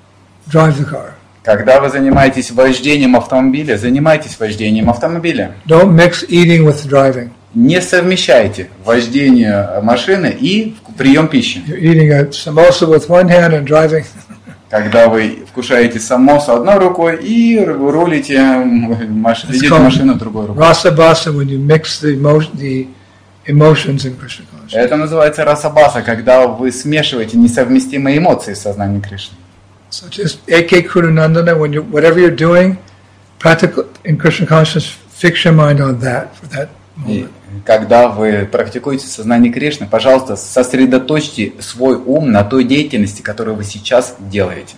drive the car. Когда вы занимаетесь вождением автомобиля, занимайтесь вождением автомобиля. Don't mix eating with driving. Не совмещайте вождение машины и прием пищи. You're eating a samosa with one hand and driving. Когда вы вкушаете самосу одной рукой и рулите, ведете машину другой рукой. Rasa basa, when you mix the emotions in Krishna consciousness. Это называется расабаса, когда вы смешиваете несовместимые эмоции в сознании Кришны. So just A.K. Kurunandana, whatever you're doing, practical in Krishna consciousness, fix your mind on that for that И moment. когда вы практикуете сознание Кришны, пожалуйста, сосредоточьте свой ум на той деятельности, которую вы сейчас делаете.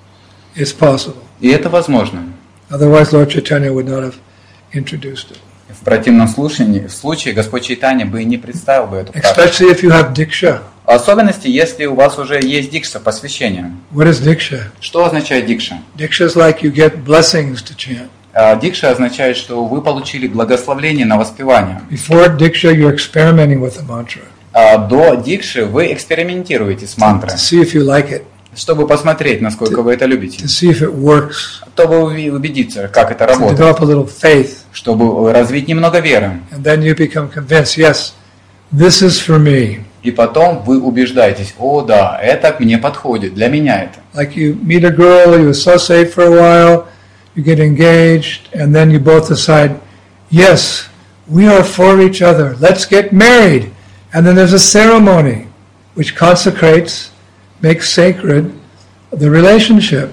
It's possible. И это возможно. Otherwise, Lord Chaitanya would not have introduced it. В противном случае Господь Чайтанья бы и не представил бы эту практику. Especially if you have diksha. В особенности, если у вас уже есть дикша, посвящение. What is diksha? Что означает дикша? Diksha is like you get blessings to chant. Дикша означает, что вы получили благословение на воспевание. Before diksha, you're experimenting with the mantra До дикши вы экспериментируете с мантрой, to see if you like it, чтобы посмотреть, насколько вы это любите. to see if it works, Чтобы убедиться, как это to работает. develop a little faith, Чтобы развить немного веры. and then you become convinced, yes, this is for me. И потом вы убеждаетесь, о да, это мне подходит, для меня это. Like you meet a girl, you associate for a while, you get engaged, and then you both decide, yes, we are for each other, let's get married. And then there's a ceremony which consecrates, makes sacred the relationship.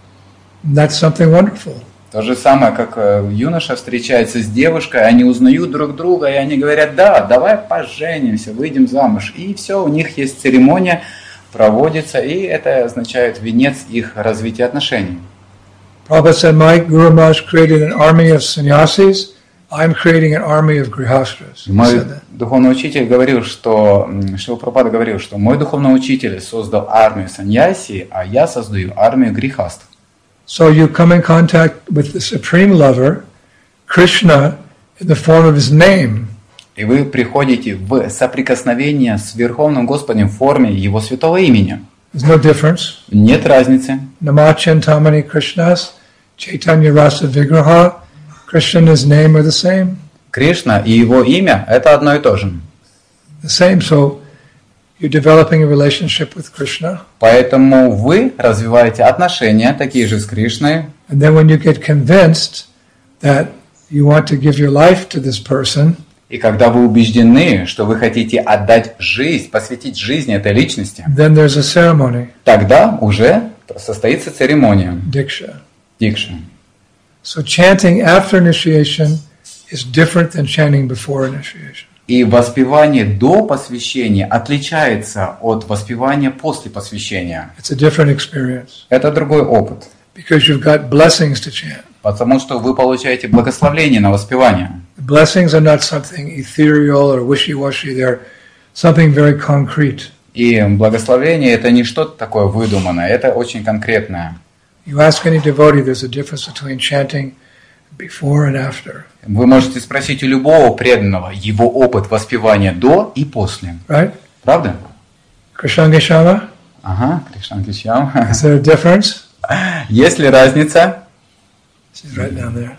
And that's something wonderful. То же самое, как юноша встречается с девушкой, они узнают друг друга, и они говорят, да, давай поженимся, выйдем замуж. И все, у них есть церемония, проводится, и это означает венец их развития отношений. Prabhupada said, my Guru Maharaj created an army of sannyasis, I'm creating an army of grihastras. He Мой said that. духовный учитель говорил, Шрила Прабхупада говорил, что мой духовный учитель создал армию саньяси, а я создаю армию грихаств. So you come in contact with the supreme lover, Krishna, in the form of his name. И вы приходите в соприкосновение с Верховным Господем в форме Его святого имени. There's no difference. Нет разницы. Namachintamani Krishnas, Chaitanya Rasa Vigraha, Krishna and his name are the same. Кришна и Его имя – это одно и то же. The same. So you're developing a relationship with Krishna. Поэтому вы развиваете отношения такие же с Кришной. And then when you get convinced that you want to give your life to this person, И когда вы убеждены, что вы хотите отдать жизнь, посвятить жизнь этой личности, then there's a ceremony, тогда уже состоится церемония Diksha. дикши. So chanting after initiation is different than chanting before initiation. И воспевание до посвящения отличается от воспевания после посвящения. It's a different experience Это другой опыт, because you've got blessings to chant. потому что вы получаете благословение на воспевание. The blessings are not something ethereal or wishy-washy, they're something very concrete. И благословение – это не что-то такое выдуманное, это очень конкретное. You ask any devotee, there's a difference between chanting before and after. Вы можете спросить у любого преданного его опыт воспевания до и после. Right? Правда? Krishnanga Shama, Ага, Кришна Кришна. is there a difference? Есть ли разница? She's right down there.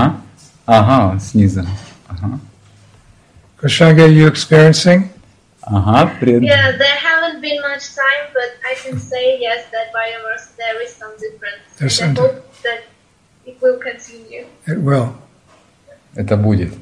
Ага, снизу. Ага, Krishnanga, you experiencing? ага, Yeah, there haven't been much time, but I can say yes that by verse there is some difference. There's And some I hope that it will continue. It will. Это будет.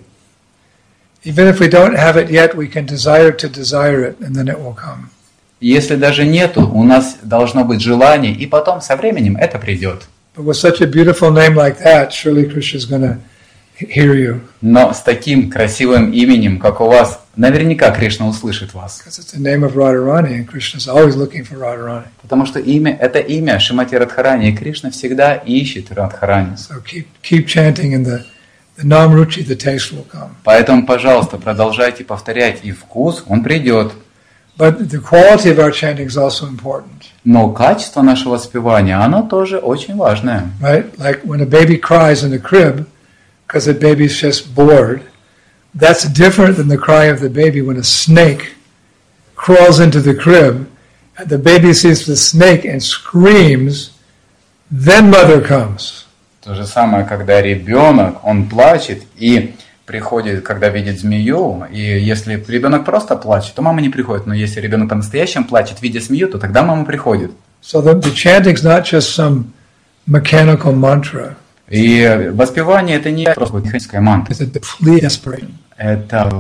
Even if we don't have it yet, we can desire to desire it, and then it will come. Если даже нету, у нас должно быть желание, и потом со временем это придет. But with such a beautiful name like that, surely Krishna is going to hear you. Но с таким красивым именем, как у вас, наверняка Кришна услышит вас. Because it's the name of Radharani, and Krishna is always looking for Radharani. Потому что это имя Шримати Радхарани, и Кришна всегда ищет Радхарани. So keep chanting, and the namruchi, the taste will come. Поэтому, пожалуйста, продолжайте повторять, и вкус, он придет. But the quality of our chanting is also important, Но качество нашего воспевания, оно тоже очень важное. right? Like when a baby cries in the crib because the baby's just bored, that's different than the cry of the baby when a snake crawls into the crib and the baby sees the snake and screams, then mother comes. То же самое, когда ребенок, он плачет и приходит, когда видит змею, и если ребенок просто плачет, то мама не приходит. Но если ребенок по-настоящему плачет, видя змею, то тогда мама приходит. So the chanting is not just some mechanical mantra. И воспевание – это не просто механическая мантра. It's a plea desperation. Это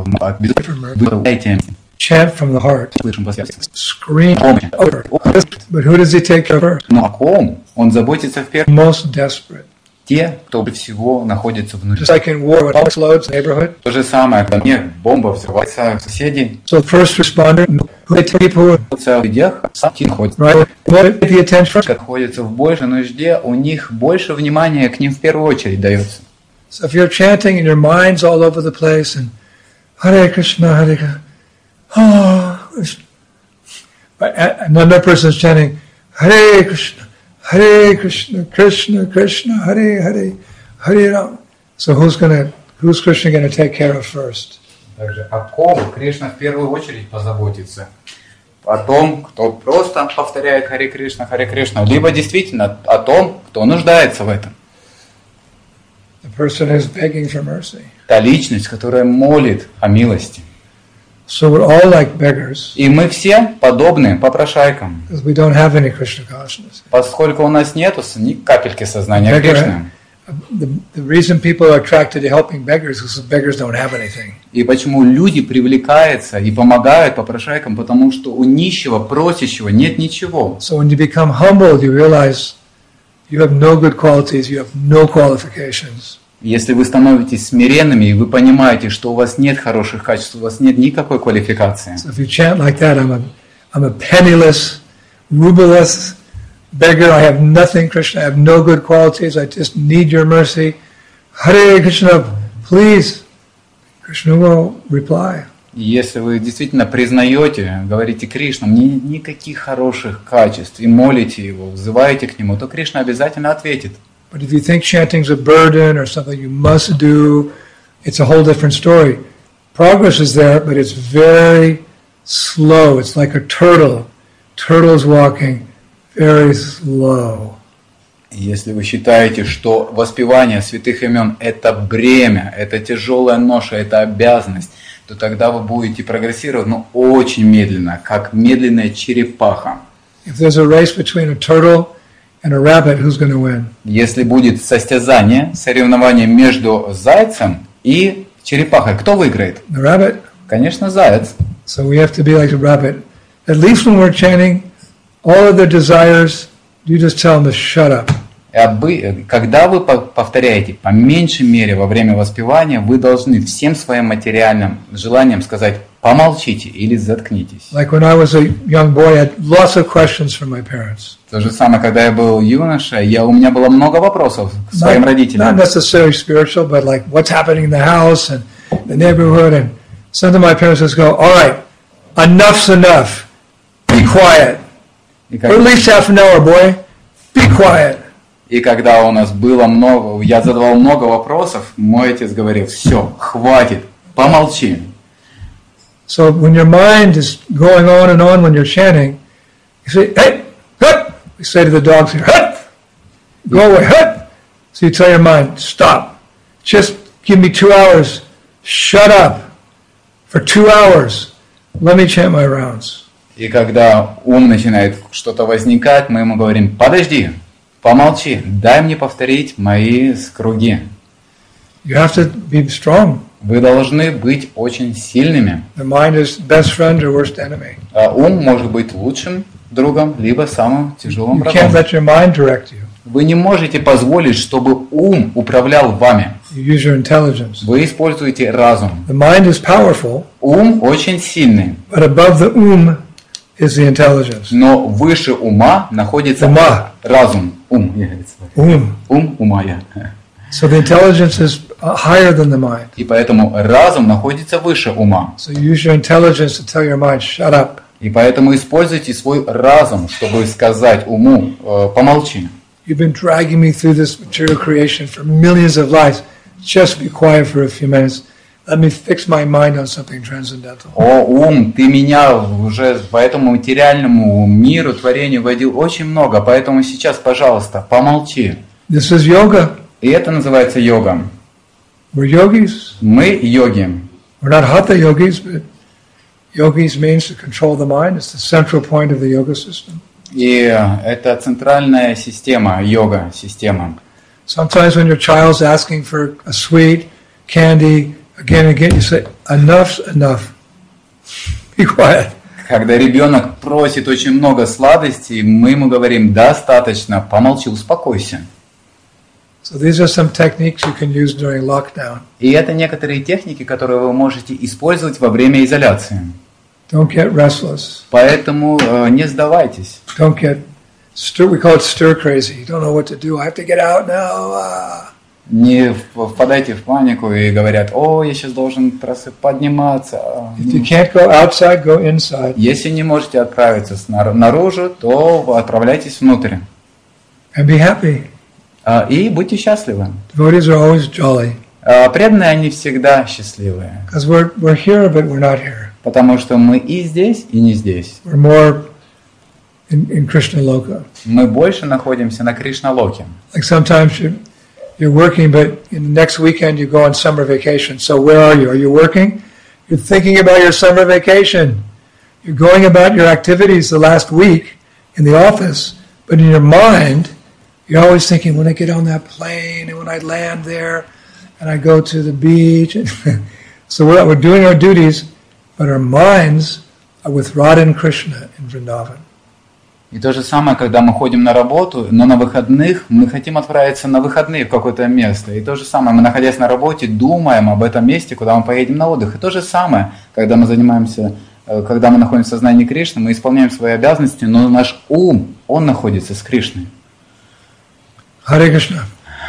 вы chant from the heart, слышим посвящение. scream over. But who does he take care of first? Но о ком он заботится в первую Most desperate. те, кто всего находится внутри. Just like in war, when bomb explodes in the neighborhood. То же самое, когда бомба взрывается, соседи So the first responder, who they take people who в бедах, сам находится. right, what the attention first. Находятся в большей нужде, у них больше внимания к ним в первую очередь дается. So if you're chanting and your mind's all over the place and Hare Krishna, Hare Krishna, oh, Krishna. But another person is chanting Hare Krishna, Hare Krishna, Krishna Krishna, Hare Hare, Hare Ram. So who's Krishna going to take care of first? Также о ком Кришна в первую очередь позаботится? О том, кто просто повторяет Харе Кришна, либо действительно о том, кто нуждается в этом. The person who's begging for mercy. Та личность, которая молит о милости. So we're all like beggars. И мы все подобны попрошайкам, Because we don't have any Krishna consciousness. поскольку у нас нету ни капельки сознания Кришны. The reason people are attracted to helping beggars is because beggars don't have anything. И почему люди привлекаются и помогают попрошайкам, потому что у нищего, просящего нет ничего. So when you become humble, you realize you have no good qualities, you have no qualifications. Если вы становитесь смиренными, и вы понимаете, что у вас нет хороших качеств, у вас нет никакой квалификации. So if you chant like that, I'm a penniless, rubleless beggar, I have nothing, Krishna, I have no good qualities, I just need your mercy. Hare Krishna, please. Krishna will reply. И если вы действительно признаете, говорите Кришна, мне нет никаких хороших качеств, и молите его, взываете к нему, то Кришна обязательно ответит. But if you think chanting's a burden or something you must do, it's a whole different story. Progress is there, but it's very slow. It's like a turtle. Turtle's walking very slow. Если вы считаете, что воспевание святых имен – это бремя, это тяжелая ноша, это обязанность, то тогда вы будете прогрессировать, но очень медленно, как медленная черепаха. If there's a race between a turtle and a rabbit, who's going to win? Если будет состязание, соревнование между зайцем и черепахой, кто выиграет? The rabbit. Конечно, заяц. So we have to be like a rabbit. At least when we're chanting, all of their desires, you just tell them to shut up. Когда вы повторяете, по меньшей мере во время воспевания, вы должны всем своим материальным желаниям сказать «помолчите» или «заткнитесь». Like when I was a young boy, I had lots of questions from my parents. То же самое, когда я был юношей, у меня было много вопросов к своим родителям. Not necessarily spiritual, but like what's happening in the house and the neighborhood. And sometimes my parents just go, all right, enough's enough. Be quiet. For at least half an hour, boy. Be quiet. И когда у нас было много, я задавал много вопросов, мой отец говорил, все, хватит, помолчи. So when your mind is going on and on when you're chanting, you say, hey, hut! We say to the dogs here, hut! Go away, hut! So you tell your mind, stop. Just give me 2 hours. Shut up. For 2 hours. Let me chant my rounds. И когда ум начинает что-то возникать, мы ему говорим, подожди, помолчи, дай мне повторить мои круги. You have to be strong. Вы должны быть очень сильными. The mind is best friend or worst enemy. А ум может быть лучшим другом, либо самым тяжелым You врагом. can't let your mind direct you. Вы не можете позволить, чтобы ум управлял вами. You use your intelligence. Вы используете разум. The mind is powerful, Ум очень сильный, but above the is the intelligence. но выше ума находится Ума. разум. Ум. Ум ума. So the intelligence is higher than the mind. И поэтому разум находится выше ума. So you use your intelligence to tell your mind, shut up. И поэтому используйте свой разум, чтобы сказать уму, помолчи. You've been dragging me through this material creation for millions of lives. Just be quiet for a few minutes. Let me fix my mind on something transcendental. О, ум, ты меня уже по этому материальному миру, творению водил очень много, поэтому сейчас, пожалуйста, помолчи. This is yoga. И это называется йога. We're yogis. Мы йоги. We're not hatha yogis, but yogis means to control the mind. It's the central point of the yoga system. И это центральная система, йога-система. Sometimes when your child's asking for a sweet, candy, again and again, you say, enough's enough. Be quiet. Когда ребенок просит очень много сладостей, мы ему говорим, достаточно, помолчи, успокойся. So these are some techniques you can use during lockdown. И это некоторые техники, которые вы можете использовать во время изоляции. Don't get restless. Поэтому не сдавайтесь. Don't get we call it stir crazy. You don't know what to do. I have to get out now. Не впадайте в панику и говорят, о, я сейчас должен подниматься. If you can't go outside, go inside. Если не можете отправиться наружу, то отправляйтесь внутрь. And be happy. И будьте счастливы. Devotees are always jolly. Преданные, они всегда счастливые. Because we're here, but we're not here. Потому что мы и здесь, и не здесь. We're more in Krishna Loka. Мы больше находимся на Кришна-локе. Like sometimes you're working, but in the next weekend you go on summer vacation. So where are you? Are you working? You're thinking about your summer vacation. You're going about your activities the last week in the office, but in your mind, you're always thinking, when I get on that plane and when I land there and I go to the beach. So we're doing our duties, but our minds are with Radha and Krishna in Vrindavan. И то же самое, когда мы ходим на работу, но на выходных мы хотим отправиться на выходные в какое-то место. И то же самое, мы, находясь на работе, думаем об этом месте, куда мы поедем на отдых. И то же самое, когда мы находимся в сознании Кришны, мы исполняем свои обязанности, но наш ум, он находится с Кришной. Hare Krishna.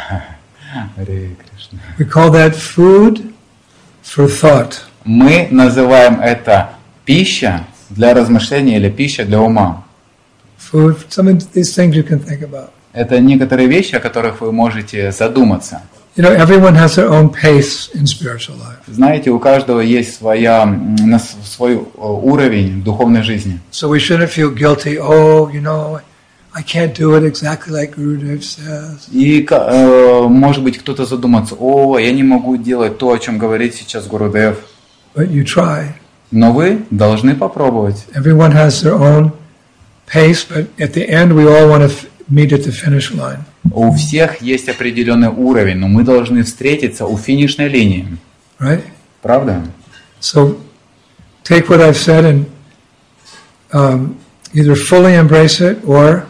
Hare Krishna. We call that food for thought. Мы называем это пища для размышления или пища для ума. Food, some of these things you can think about. Это некоторые вещи, о которых вы можете задуматься. You know, everyone has their own pace in spiritual life. Знаете, у каждого есть свой уровень духовной жизни. So we shouldn't feel guilty. Oh, you know, I can't do it exactly like Gurudev says. И, может быть, кто-то задумается, о, я не могу делать то, о чем говорит сейчас Гурудев. But you try. Но вы должны попробовать. Everyone has their own pace, but at the end we all want to meet at the finish line. У всех есть определенный уровень, но мы должны встретиться у финишной линии. Right? Правда? So take what I've said and either fully embrace it or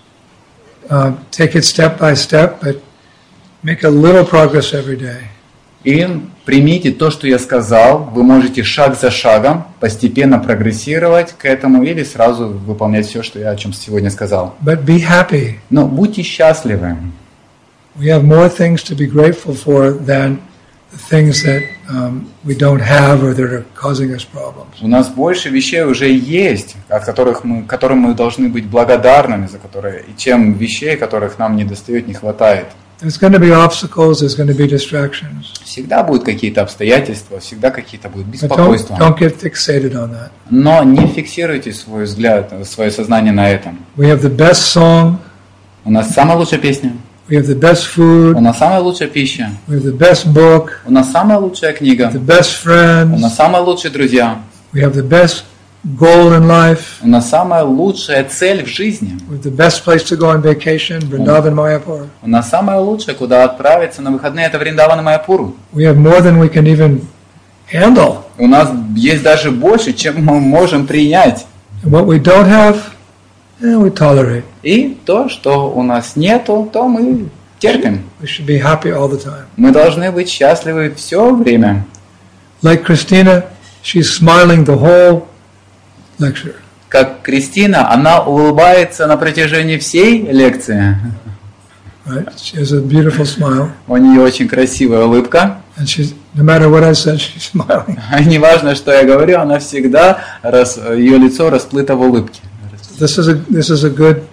take it step by step, but make a little progress every day. И примите то, что я сказал. Вы можете шаг за шагом постепенно прогрессировать к этому или сразу выполнять все, что я о чем сегодня сказал. But be happy. Но будьте счастливы. We have more things to be grateful for than the things that we don't have or that are causing us problems. У нас больше вещей уже есть, которым мы должны быть благодарными, чем вещей, которых нам недостает, не хватает. There's going to be obstacles, there's going to be distractions. Всегда будут какие-то обстоятельства, всегда какие-то будут But беспокойства. don't get fixated on that. Но не фиксируйте свой взгляд, свое сознание на этом. We have the best song, У нас самая лучшая песня, we have the best food, у нас самая лучшая пища, we have the best book, у нас самая лучшая книга, the best у friends, нас самые лучшие друзья, we have the best goal in life, у нас самая лучшая цель в жизни, we have the best place to go on vacation, Vrindavan, Mayapur. у нас самое лучшее, куда отправиться на выходные, это Вриндаван и Майяпур. We have more than we can even handle. У нас есть даже больше, чем мы можем принять. And what we don't have, we tolerate. И то, что у нас нету, то мы терпим. We should be happy all the time. Мы должны быть счастливы все время. Like Christina, she's smiling the whole lecture. Как Кристина, она улыбается на протяжении всей лекции. Right? She has a beautiful smile. У нее очень красивая улыбка. And she's, no matter what I said, she's smiling. Неважно, что я говорю, она всегда, ее лицо расплыто в улыбке. This is a good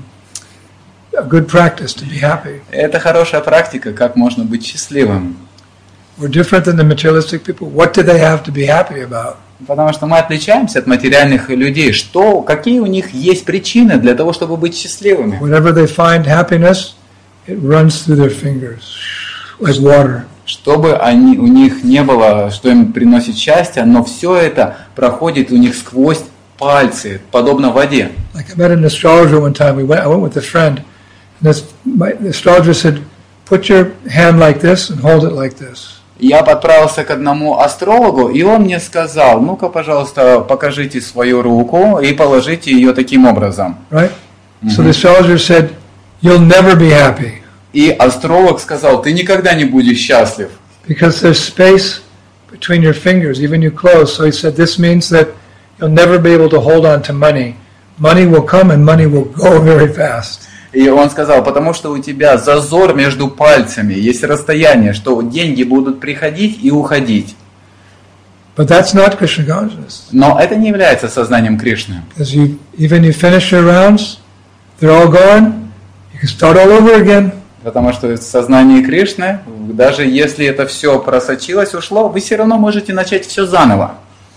practice to be happy. Это хорошая практика, как можно быть счастливым. We're different than the materialistic people. What do they have to be happy about? Потому что мы отличаемся от материальных людей. Какие у них есть причины для того, чтобы быть счастливыми? Whenever they find happiness, it runs through their fingers like water. Чтобы у них не было, что им приносит счастье, но все это проходит у них сквозь пальцы, подобно воде. Like I met an astrologer one time. I went with a friend, and the astrologer said, "Put your hand like this and hold it like this." Я отправился к одному астрологу, и он мне сказал, ну-ка, пожалуйста, покажите свою руку и положите ее таким образом. Right? So the astrologer said, you'll never be happy. И астролог сказал, ты никогда не будешь счастлив. Because there's space between your fingers, even you close. So he said, this means that you'll never be able to hold on to money. Money will come and money will go very fast. И он сказал, потому что у тебя зазор между пальцами, есть расстояние, что деньги будут приходить и уходить. But that's not Krishna consciousness. Но это не является сознанием Кришны. Because even you finish your rounds, they're all gone, you can start all over again. Потому что в сознании Кришны, даже если это все просочилось, ушло, вы все равно можете начать все заново.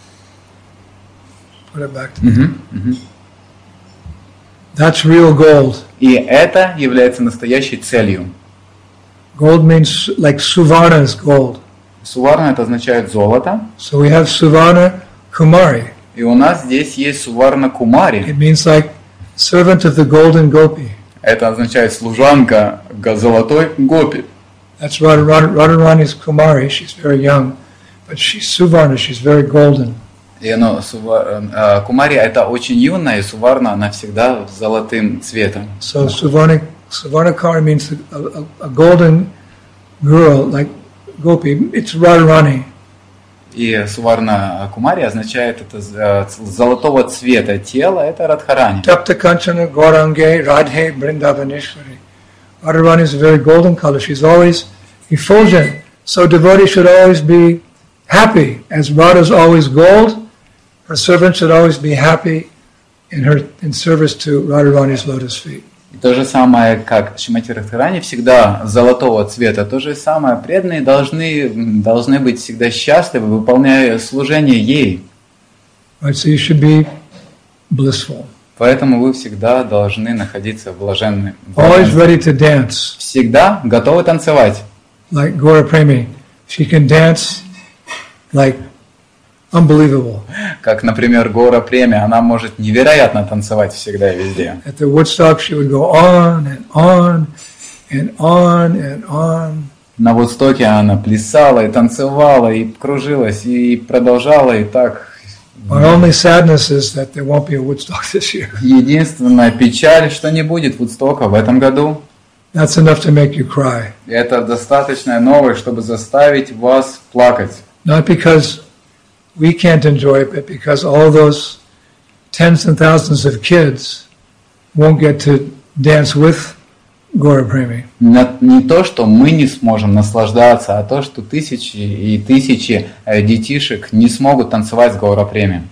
Put it back to me. That's real gold. И это является настоящей целью. Gold means like Suvarna is gold. Суварна это означает золото. So we have Suvarna Kumari. И у нас здесь есть Суварна Кумари. It means like servant of the golden gopi. Это означает служанка золотой гопи. That's Radharani's Kumari. She's very young, but she's Suvarna. She's very golden. И Кумари это очень юная, и Суварна она всегда золотым цветом. So Suvarna Kari means a golden girl, like gopi. It's Radharani. И Суварна Кумари означает это золотого цвета тело, это Радхарани. Tapta Kanchana Gaurange Radhe Brindavaneshwari. Radharani is a very golden color. She's always effulgent. So devotee should always be happy. As Radha's always gold, her servant should always be happy in service to Radharani's lotus feet. И то же самое, как Шримати Радхарани всегда золотого цвета, то же самое преданные должны быть всегда счастливы, выполняя служение ей. Right, so you should be blissful. Поэтому вы всегда должны находиться в блаженной. Always ready to dance. Всегда готовы танцевать. Like Gora Premi. She can dance like unbelievable. Как, например, Гора Преми, она может невероятно танцевать всегда и везде. At the Woodstock she would go on and on and on and on. На Вудстоке она плясала и танцевала, и кружилась, и продолжала, и так. Our only sadness is that there won't be a Woodstock this year. Единственная печаль, что не будет Вудстока в этом году. That's enough to make you cry. Это достаточная новость, чтобы заставить вас плакать. Not because we can't enjoy it, but because all those tens and thousands of kids won't get to dance with Gora Premi. Не то, что мы не сможем наслаждаться, а то, что тысячи и тысячи детишек не смогут танцевать с Гора Преми.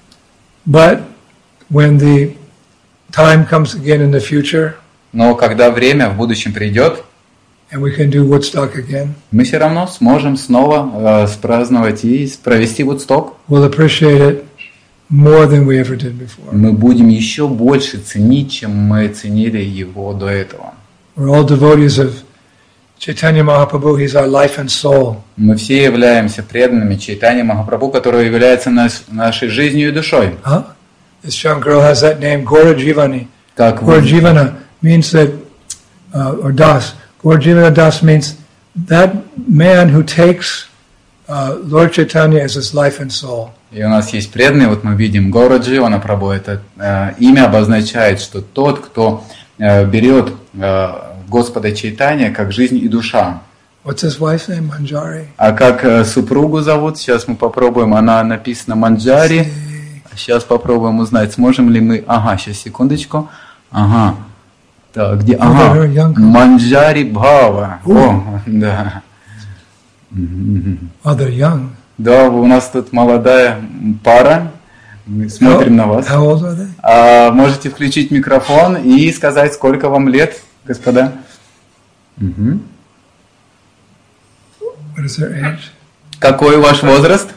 But when the time comes again in the future, Но когда время в будущем придет, and we can do Woodstock again, мы все равно сможем снова спраздновать и провести Вудсток. we'll appreciate it more than we ever did before. Мы будем еще больше ценить, чем мы ценили его до этого. We're all devotees of Chaitanya Mahaprabhu. He's our life and soul. Мы все являемся преданными Чайтаньи Махапрабху, который является нашей жизнью и душой. Huh? This young girl has that name, Gora Jivani. Как Gora Jivana means that, or Das. Gora Jivana Das means that man who takes Lord Chaitanya as his life and soul. И у нас есть преданные, вот мы видим Гора Дживана Прабху, это имя обозначает, что тот, кто берет Господа Чайтанья как жизнь и душа. What's his wife's name? Manjari. А как супругу зовут? Сейчас мы попробуем, она написана Манджари. Сейчас попробуем узнать, сможем ли мы... Ага, сейчас, секундочку. Ага. Так, где? Ага. Манджари Бхава. О, да. Oh, they're young. Да, у нас тут молодая пара. Мы смотрим на вас. How old are they? Можете включить микрофон и сказать, сколько вам лет, господа? What is their age? Какой ваш возраст?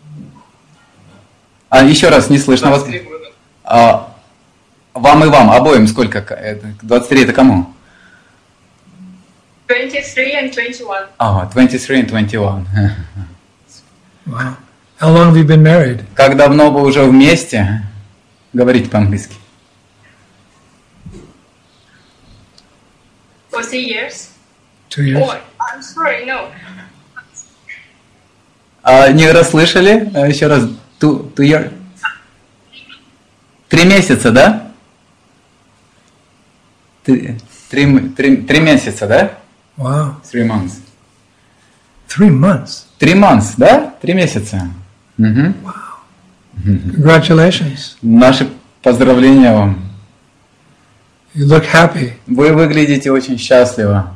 Еще раз, не слышно вас. Вам и вам, обоим сколько? 23 это кому? 23 and 21. Ага, 23 and 21. Wow. How long have you been married? Как давно вы уже вместе? Говорите по-английски. 2 years. 2 years. Oh, I'm sorry, no. Не расслышали? Еще раз. 2 years. 3 месяца, да? 3 месяца, да? Wow. 3 months. 3 months. 3 months, да? 3 месяца. Угу. Congratulations. Наши поздравления вам. You look happy. Вы выглядите очень счастливо.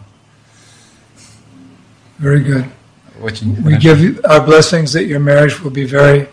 Very good. Очень We give you our blessings that your marriage will be very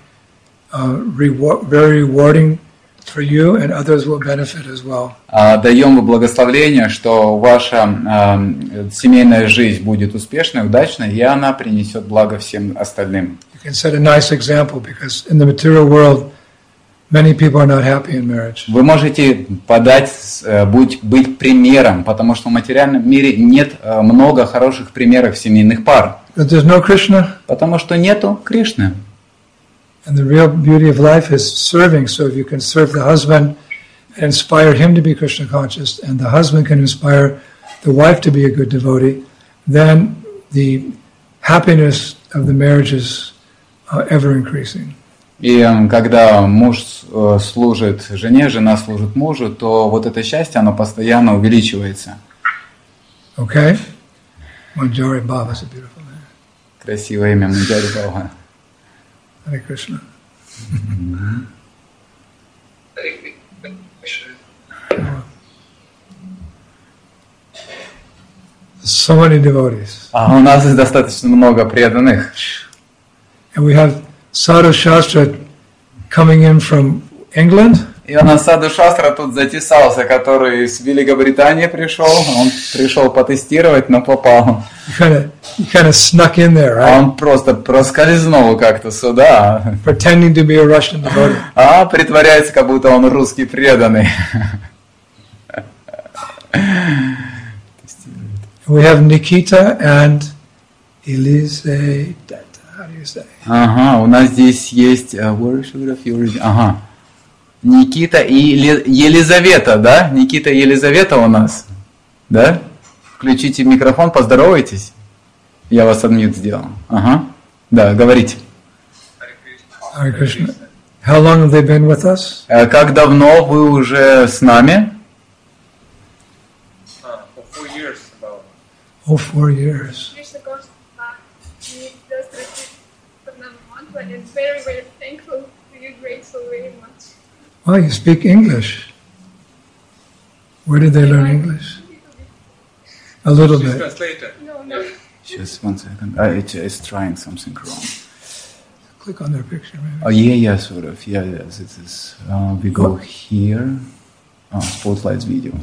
rewarding for you, and others will benefit as well. Даем вы благословение, что ваша семейная жизнь будет успешной, удачной, и она принесет благо всем остальным. You can set a nice example because in the material world, many people are not happy in marriage. Вы можете быть примером, потому что в материальном мире нет много хороших примеров семейных пар. But there's no Krishna. Потому что нету Кришны. And the real beauty of life is serving. So if you can serve the husband and inspire him to be Krishna conscious, and the husband can inspire the wife to be a good devotee, then the happiness of the marriage is ever increasing. И когда муж служит жене, жена служит мужу, то вот это счастье, оно постоянно увеличивается. Okay? Manjari Baba is a beautiful name. Красивое имя, Манджари Баба. Hare Krishna. So many devotees. А у нас достаточно много преданных. And we have Sadhu Shastra coming in from England. И у нас Саду Шастра тут затесался, который из Великобритании пришел. Он пришел потестировать, но попал. You kind of snuck in there, right? Он просто проскользнул как-то сюда. Pretending to be a Russian devotee. А притворяется, как будто он русский преданный. We have Nikita and Elizaveta. How do you say? Ага, у нас здесь есть ага. Никита и Елизавета, да? Никита и Елизавета у нас, да? Включите микрофон, поздоровайтесь. Я вас адмьют сделал. Ага. Да, говорите. Hare Krishna. How long have they been with us? Как давно вы уже с нами? For 4 years about. Oh, 4 years. Krishna consciousness, he does retreat from the mantra and very, very thankful to you, grateful very much. Well, you speak English. Where did they learn English? A little She's bit. translator. No. Just 1 second. It's trying something wrong. Click on their picture, maybe. Oh, yeah, sort of. Yeah, yes, it is. We go here. Spotlights video.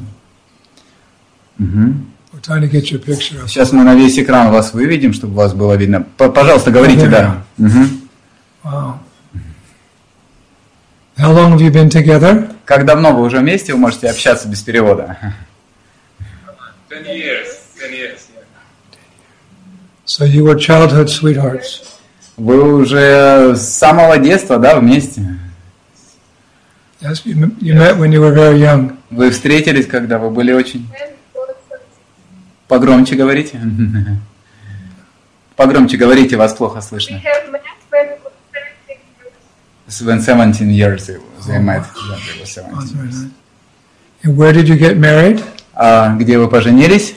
We're trying to get your picture up. Сейчас мы на весь экран вас выведем, чтобы вас было видно. Пожалуйста, говорите, да. Wow. How long have you been together? Как давно вы уже вместе, вы можете общаться без перевода? 10 years. 10 years, yeah. So you were childhood sweethearts. Вы уже с самого детства, да, вместе? Yes, you met when you were very young. Вы встретились, когда вы были очень... Погромче говорите. Погромче говорите, вас плохо We слышно. have met when we were 17 years. When 17 years they met. Oh, that's very nice. And where did you get married? А где вы поженились?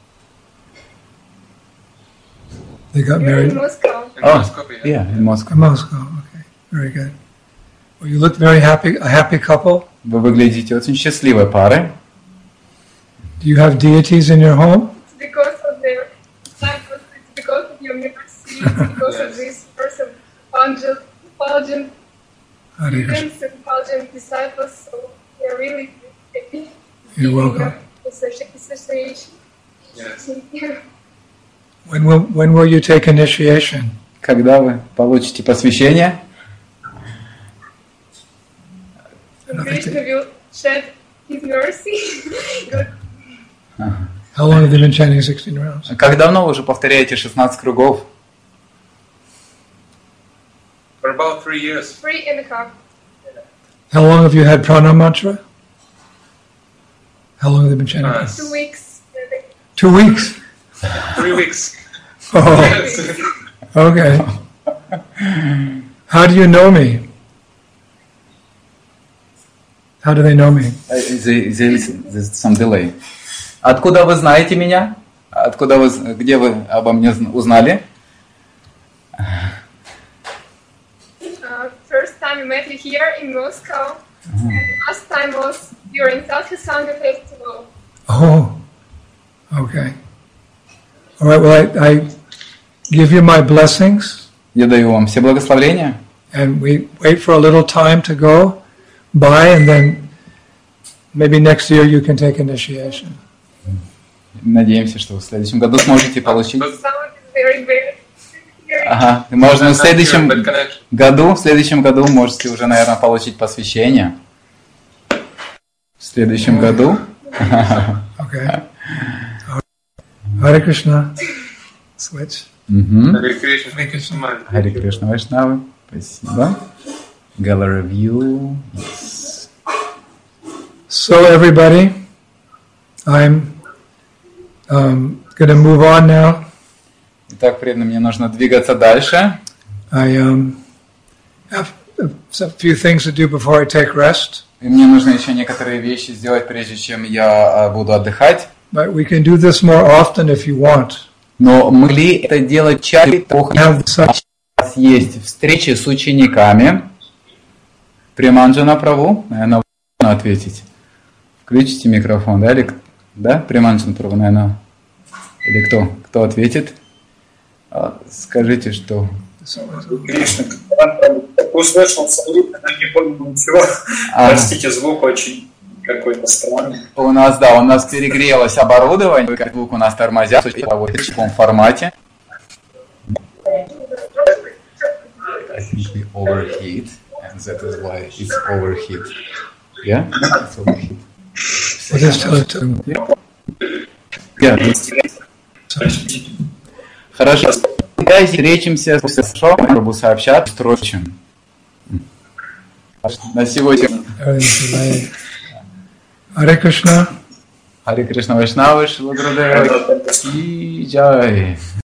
They got In married Moscow. In Oh, Moscow, yeah. yeah, in Moscow. in Moscow. Okay, very good. Well, you look very happy, a happy couple. Вы выглядите очень счастливой парой. Do you have deities in your home? It's because of their disciples, it's because of your mercy, it's because of this person, Paljam Hare Krishna. students and Paljam disciples, so we're really happy. You're welcome. Association. Yes. When will you take initiation? Когда вы получите посвящение? Krishna will shed his mercy. How long have you been chanting 16 rounds? Как давно вы уже повторяете 16 кругов? For about 3 years. 3.5. How long have you had pranam mantra? How long have you been chanting? 2 weeks. 2 weeks. 3 weeks. Oh, Yes. okay. How do you know me? How do they know me? There's some delay. Откуда вы знаете меня? Где вы обо мне узнали? First time we met you here in Moscow. And last time was during Satsanga Festival. Oh, okay. All right, well, I give you my blessings. Я даю вам все благословения. And we wait for a little time to go by, and then maybe next year you can take initiation. Надеемся, что в следующем году сможете получить. Sound is very great. Ага, можно в следующем году можете уже, наверное, получить посвящение. В следующем году. Okay. Hare Krishna. Switch. Hare Krishna. Thank you so much. Hare Krishna Vaishnava. Спасибо. Gallery view. Yes. So everybody, I'm going to move on now. Итак, преданно, мне нужно двигаться дальше. I have a few things to do before I take rest. И мне нужно еще некоторые вещи сделать, прежде чем я буду отдыхать. But we can do this more often if you want. Но могли это делать чаще. Сейчас есть встречи с учениками. Приманджана Прабhu, наверное, можно ответить. Включите микрофон, да? Или, да? Приманджана Прабhu, наверное. Или кто? Кто ответит? Скажите, что... Кришна, услышал салют, но не понял ничего. Простите, звук очень какой-то странный. У нас перегрелось оборудование, звук у нас тормозят в таком формате. I think we overheat, and that is why it's overheat. Yeah? It's overheat. We'll just tell it to Yeah. Хорошо. Встретимся с Прабху сообщат строчим. На сегодня. Hare Krishna. Hare Krishna Vaishnava Шила Гурудева. И джай.